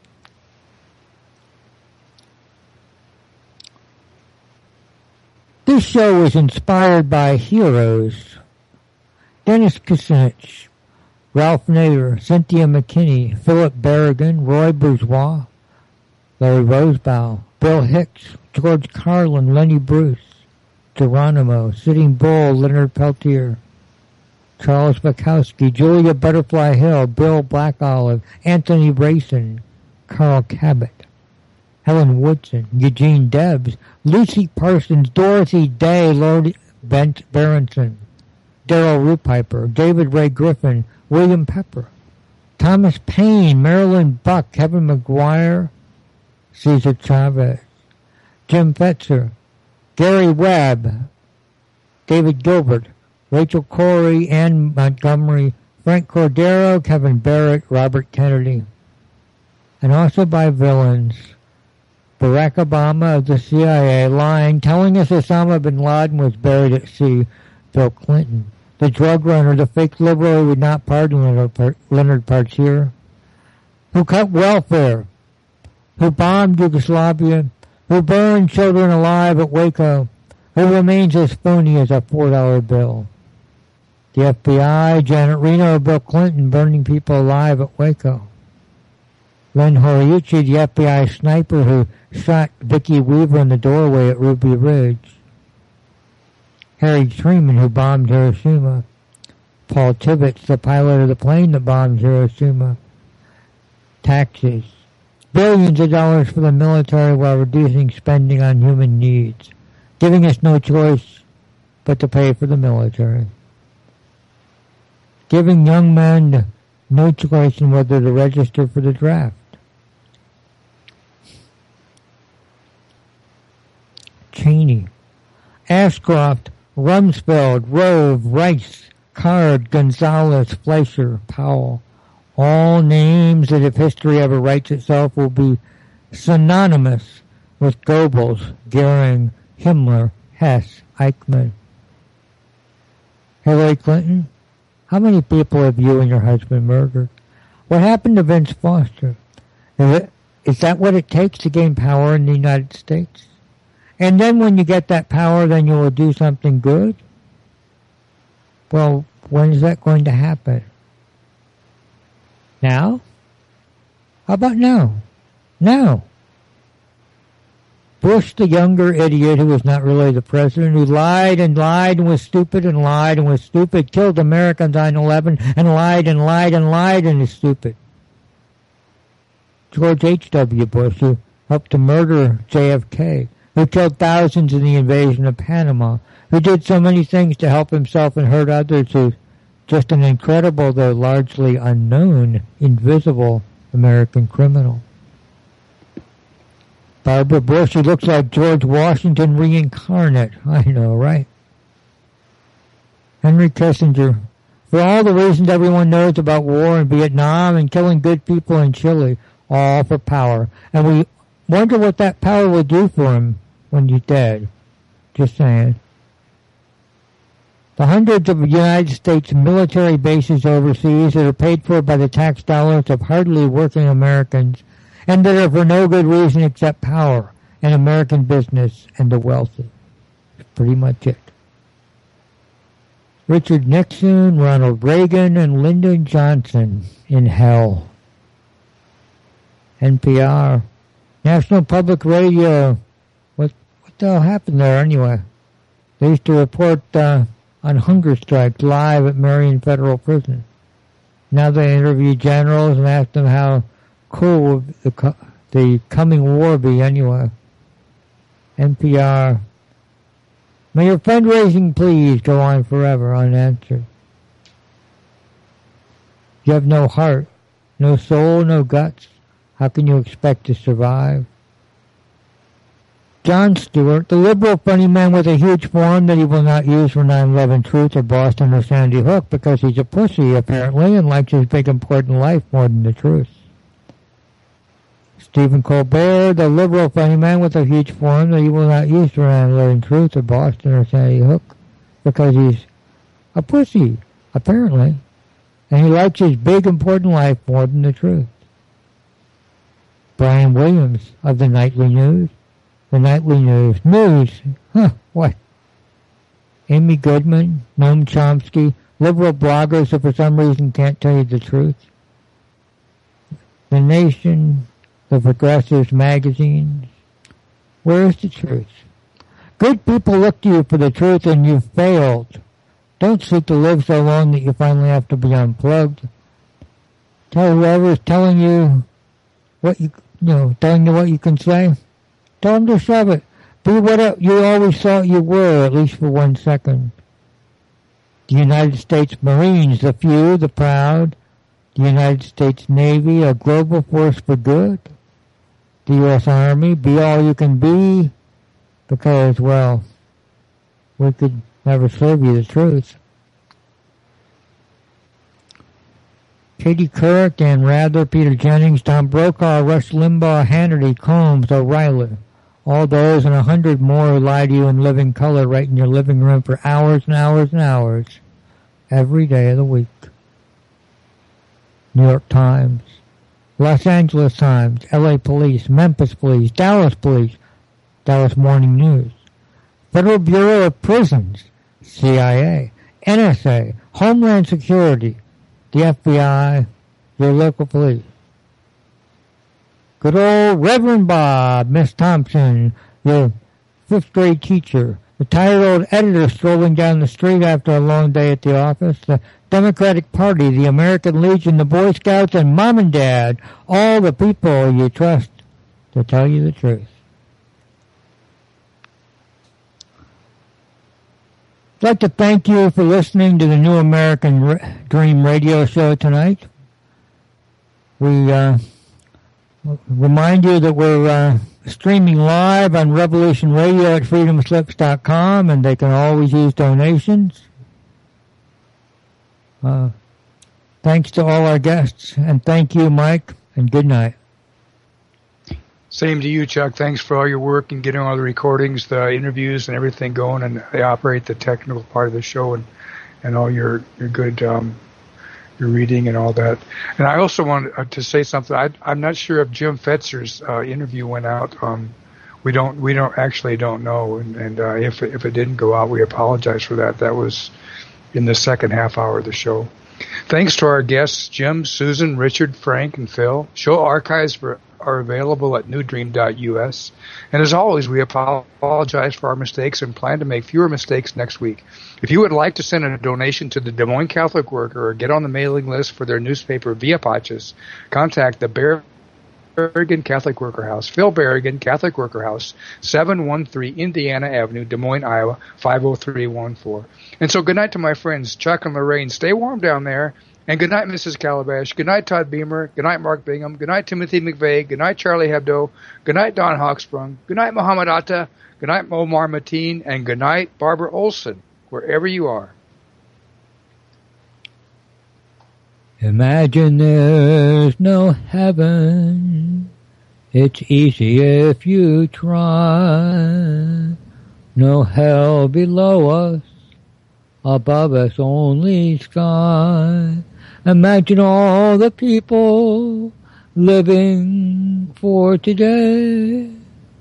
This show was inspired by heroes: Dennis Kucinich, Ralph Nader, Cynthia McKinney, Philip Berrigan, Roy Bourgeois, Larry Rosebow, Bill Hicks, George Carlin, Lenny Bruce, Geronimo, Sitting Bull, Leonard Peltier, Charles Bukowski, Julia Butterfly Hill, Bill Blackolive, Anthony Racin, Carl Cabot, Helen Woodson, Eugene Debs, Lucy Parsons, Dorothy Day, Lord Bent Berenson, Daryl Rupiper, David Ray Griffin, William Pepper, Thomas Paine, Marilyn Buck, Kevin McGuire, Cesar Chavez, Jim Fetzer, Gary Webb, David Gilbert, Rachel Corey, Ann Montgomery, Frank Cordero, Kevin Barrett, Robert Kennedy, and also by villains: Barack Obama of the CIA lying, telling us Osama bin Laden was buried at sea; Bill Clinton, the drug runner, the fake liberal who would not pardon Leonard Partier, who cut welfare, who bombed Yugoslavia, who burned children alive at Waco, who remains as phony as a $4 bill. The FBI, Janet Reno, Bill Clinton burning people alive at Waco. Len Horiuchi, the FBI sniper who shot Vicki Weaver in the doorway at Ruby Ridge. Harry Truman, who bombed Hiroshima. Paul Tibbets, the pilot of the plane that bombed Hiroshima. Taxes. Billions of dollars for the military while reducing spending on human needs, giving us no choice but to pay for the military. Giving young men no choice in whether to register for the draft. Cheney, Ashcroft, Rumsfeld, Rove, Rice, Card, Gonzalez, Fleischer, Powell. All names that, if history ever writes itself, will be synonymous with Goebbels, Goering, Himmler, Hess, Eichmann. Hillary Clinton, how many people have you and your husband murdered? What happened to Vince Foster? Is that what it takes to gain power in the United States? And then when you get that power, then you will do something good? Well, when is that going to happen? Now? How about now? Now. Bush, the younger idiot who was not really the president, who lied and lied and was stupid and lied and was stupid, killed Americans on 9/11 and lied and lied and lied and is stupid. George H.W. Bush, who helped to murder JFK, who killed thousands in the invasion of Panama, who did so many things to help himself and hurt others, who's just an incredible, though largely unknown, invisible American criminal. Barbara Bush, who looks like George Washington reincarnate. I know, right? Henry Kissinger, for all the reasons everyone knows about war in Vietnam and killing good people in Chile, all for power. And we wonder what that power will do for him when he's dead. Just saying. The hundreds of United States military bases overseas that are paid for by the tax dollars of hardly working Americans and that are for no good reason except power and American business and the wealthy. That's pretty much it. Richard Nixon, Ronald Reagan, and Lyndon Johnson in hell. NPR, National Public Radio. What the hell happened there anyway? They used to report on hunger strikes live at Marion Federal Prison. Now they interview generals and ask them how cool the coming war be anyway. NPR. May your fundraising please go on forever unanswered. You have no heart, no soul, no guts. How can you expect to survive? Jon Stewart, the liberal funny man with a huge forum that he will not use for 9/11 Truth or Boston or Sandy Hook because he's a pussy, apparently, and likes his big important life more than the truth. Stephen Colbert, the liberal funny man with a huge forum that he will not use for 9/11 Truth or Boston or Sandy Hook because he's a pussy, apparently, and he likes his big important life more than the truth. Brian Williams of the Nightly News. The Nightly News. News. Huh, what? Amy Goodman, Noam Chomsky, liberal bloggers who for some reason can't tell you the truth. The Nation, the Progressives magazines. Where is the truth? Good people look to you for the truth and you've failed. Don't seek to live so long that you finally have to be unplugged. Tell whoever's telling you what telling you what you can say. Tell them to shove it. Be what you always thought you were, at least for 1 second. The United States Marines, the few, the proud. The United States Navy, a global force for good. The U.S. Army, be all you can be. Because, well, we could never serve you the truth. Katie Couric, Dan Rather, Peter Jennings, Tom Brokaw, Rush Limbaugh, Hannity, Combs, O'Reilly. All those and 100 more who lie to you in living color right in your living room for hours and hours and hours. Every day of the week. New York Times, Los Angeles Times, LA Police, Memphis Police, Dallas Morning News, Federal Bureau of Prisons, CIA, NSA, Homeland Security, the FBI, your local police. Good old Reverend Bob, Miss Thompson, your 5th grade teacher, the tired old editor strolling down the street after a long day at the office, the Democratic Party, the American Legion, the Boy Scouts, and Mom and Dad, all the people you trust to tell you the truth. I'd like to thank you for listening to the New American Dream radio show tonight. We remind you that we're streaming live on Revolution Radio at freedomslips.com, and they can always use donations. Thanks to all our guests, and thank you, Mike, and good night. Same to you, Chuck. Thanks for all your work and getting all the recordings, the interviews, and everything going, and they operate the technical part of the show and all your good reading and all that. And I also wanted to say something. I'm not sure if Jim Fetzer's interview went out. We don't know. And if it didn't go out, we apologize for that. That was in the second half hour of the show. Thanks to our guests, Jim, Susan, Richard, Frank, and Phil. Show archives are available at newdream.us. And as always, we apologize for our mistakes and plan to make fewer mistakes next week. If you would like to send a donation to the Des Moines Catholic Worker or get on the mailing list for their newspaper Via Paces, contact the Berrigan Catholic Worker House, Phil Berrigan Catholic Worker House, 713 Indiana Avenue, Des Moines, Iowa, 50314. And so good night to my friends, Chuck and Lorraine. Stay warm down there. And good night, Mrs. Calabash. Good night, Todd Beamer. Good night, Mark Bingham. Good night, Timothy McVeigh. Good night, Charlie Hebdo. Good night, Don Hawksprung. Good night, Muhammad Atta. Good night, Omar Mateen. And good night, Barbara Olson, wherever you are. Imagine there's no heaven. It's easy if you try. No hell below us. Above us only sky. Imagine all the people living for today.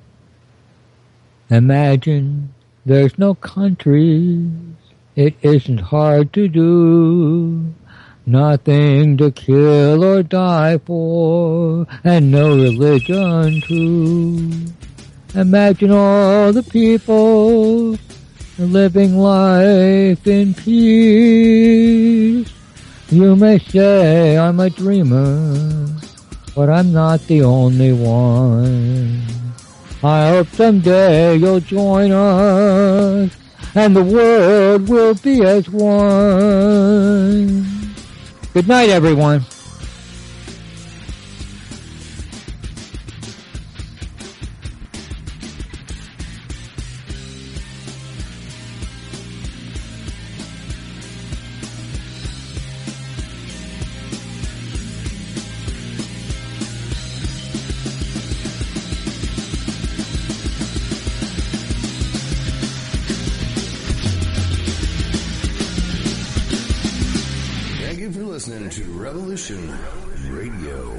Imagine there's no countries. It isn't hard to do. Nothing to kill or die for, and no religion true. Imagine all the people living life in peace. You may say I'm a dreamer, but I'm not the only one. I hope someday you'll join us, and the world will be as one. Good night, everyone. Listening to Revolution Radio.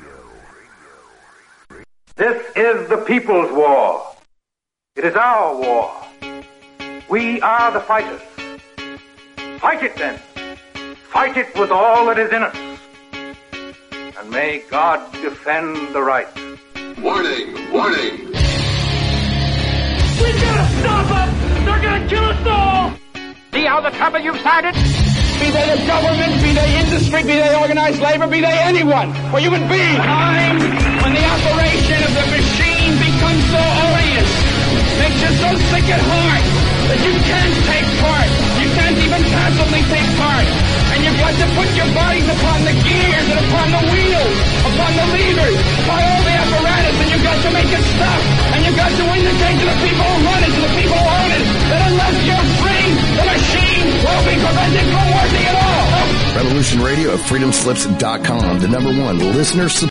This is the people's war. It is our war. We are the fighters. Fight it then. Fight it with all that is in us. And may God defend the right. Warning, warning. We gotta stop them! They're gonna kill us all! See how the trouble you've started? Be they the government, be they industry, be they organized labor, be they anyone, or human beings. Time when the operation of the machine becomes so odious, makes you so sick at heart that you can't take part. You can't even passively take part. And you've got to put your bodies upon the gears and upon the wheels, upon the levers, upon all the apparatus, and you've got to make it stop. And you've got to indicate to the people who run it, to the people who own it, that unless you're free, the machine will be prevented from working at all. Revolution Radio at freedomslips.com, the #1 listener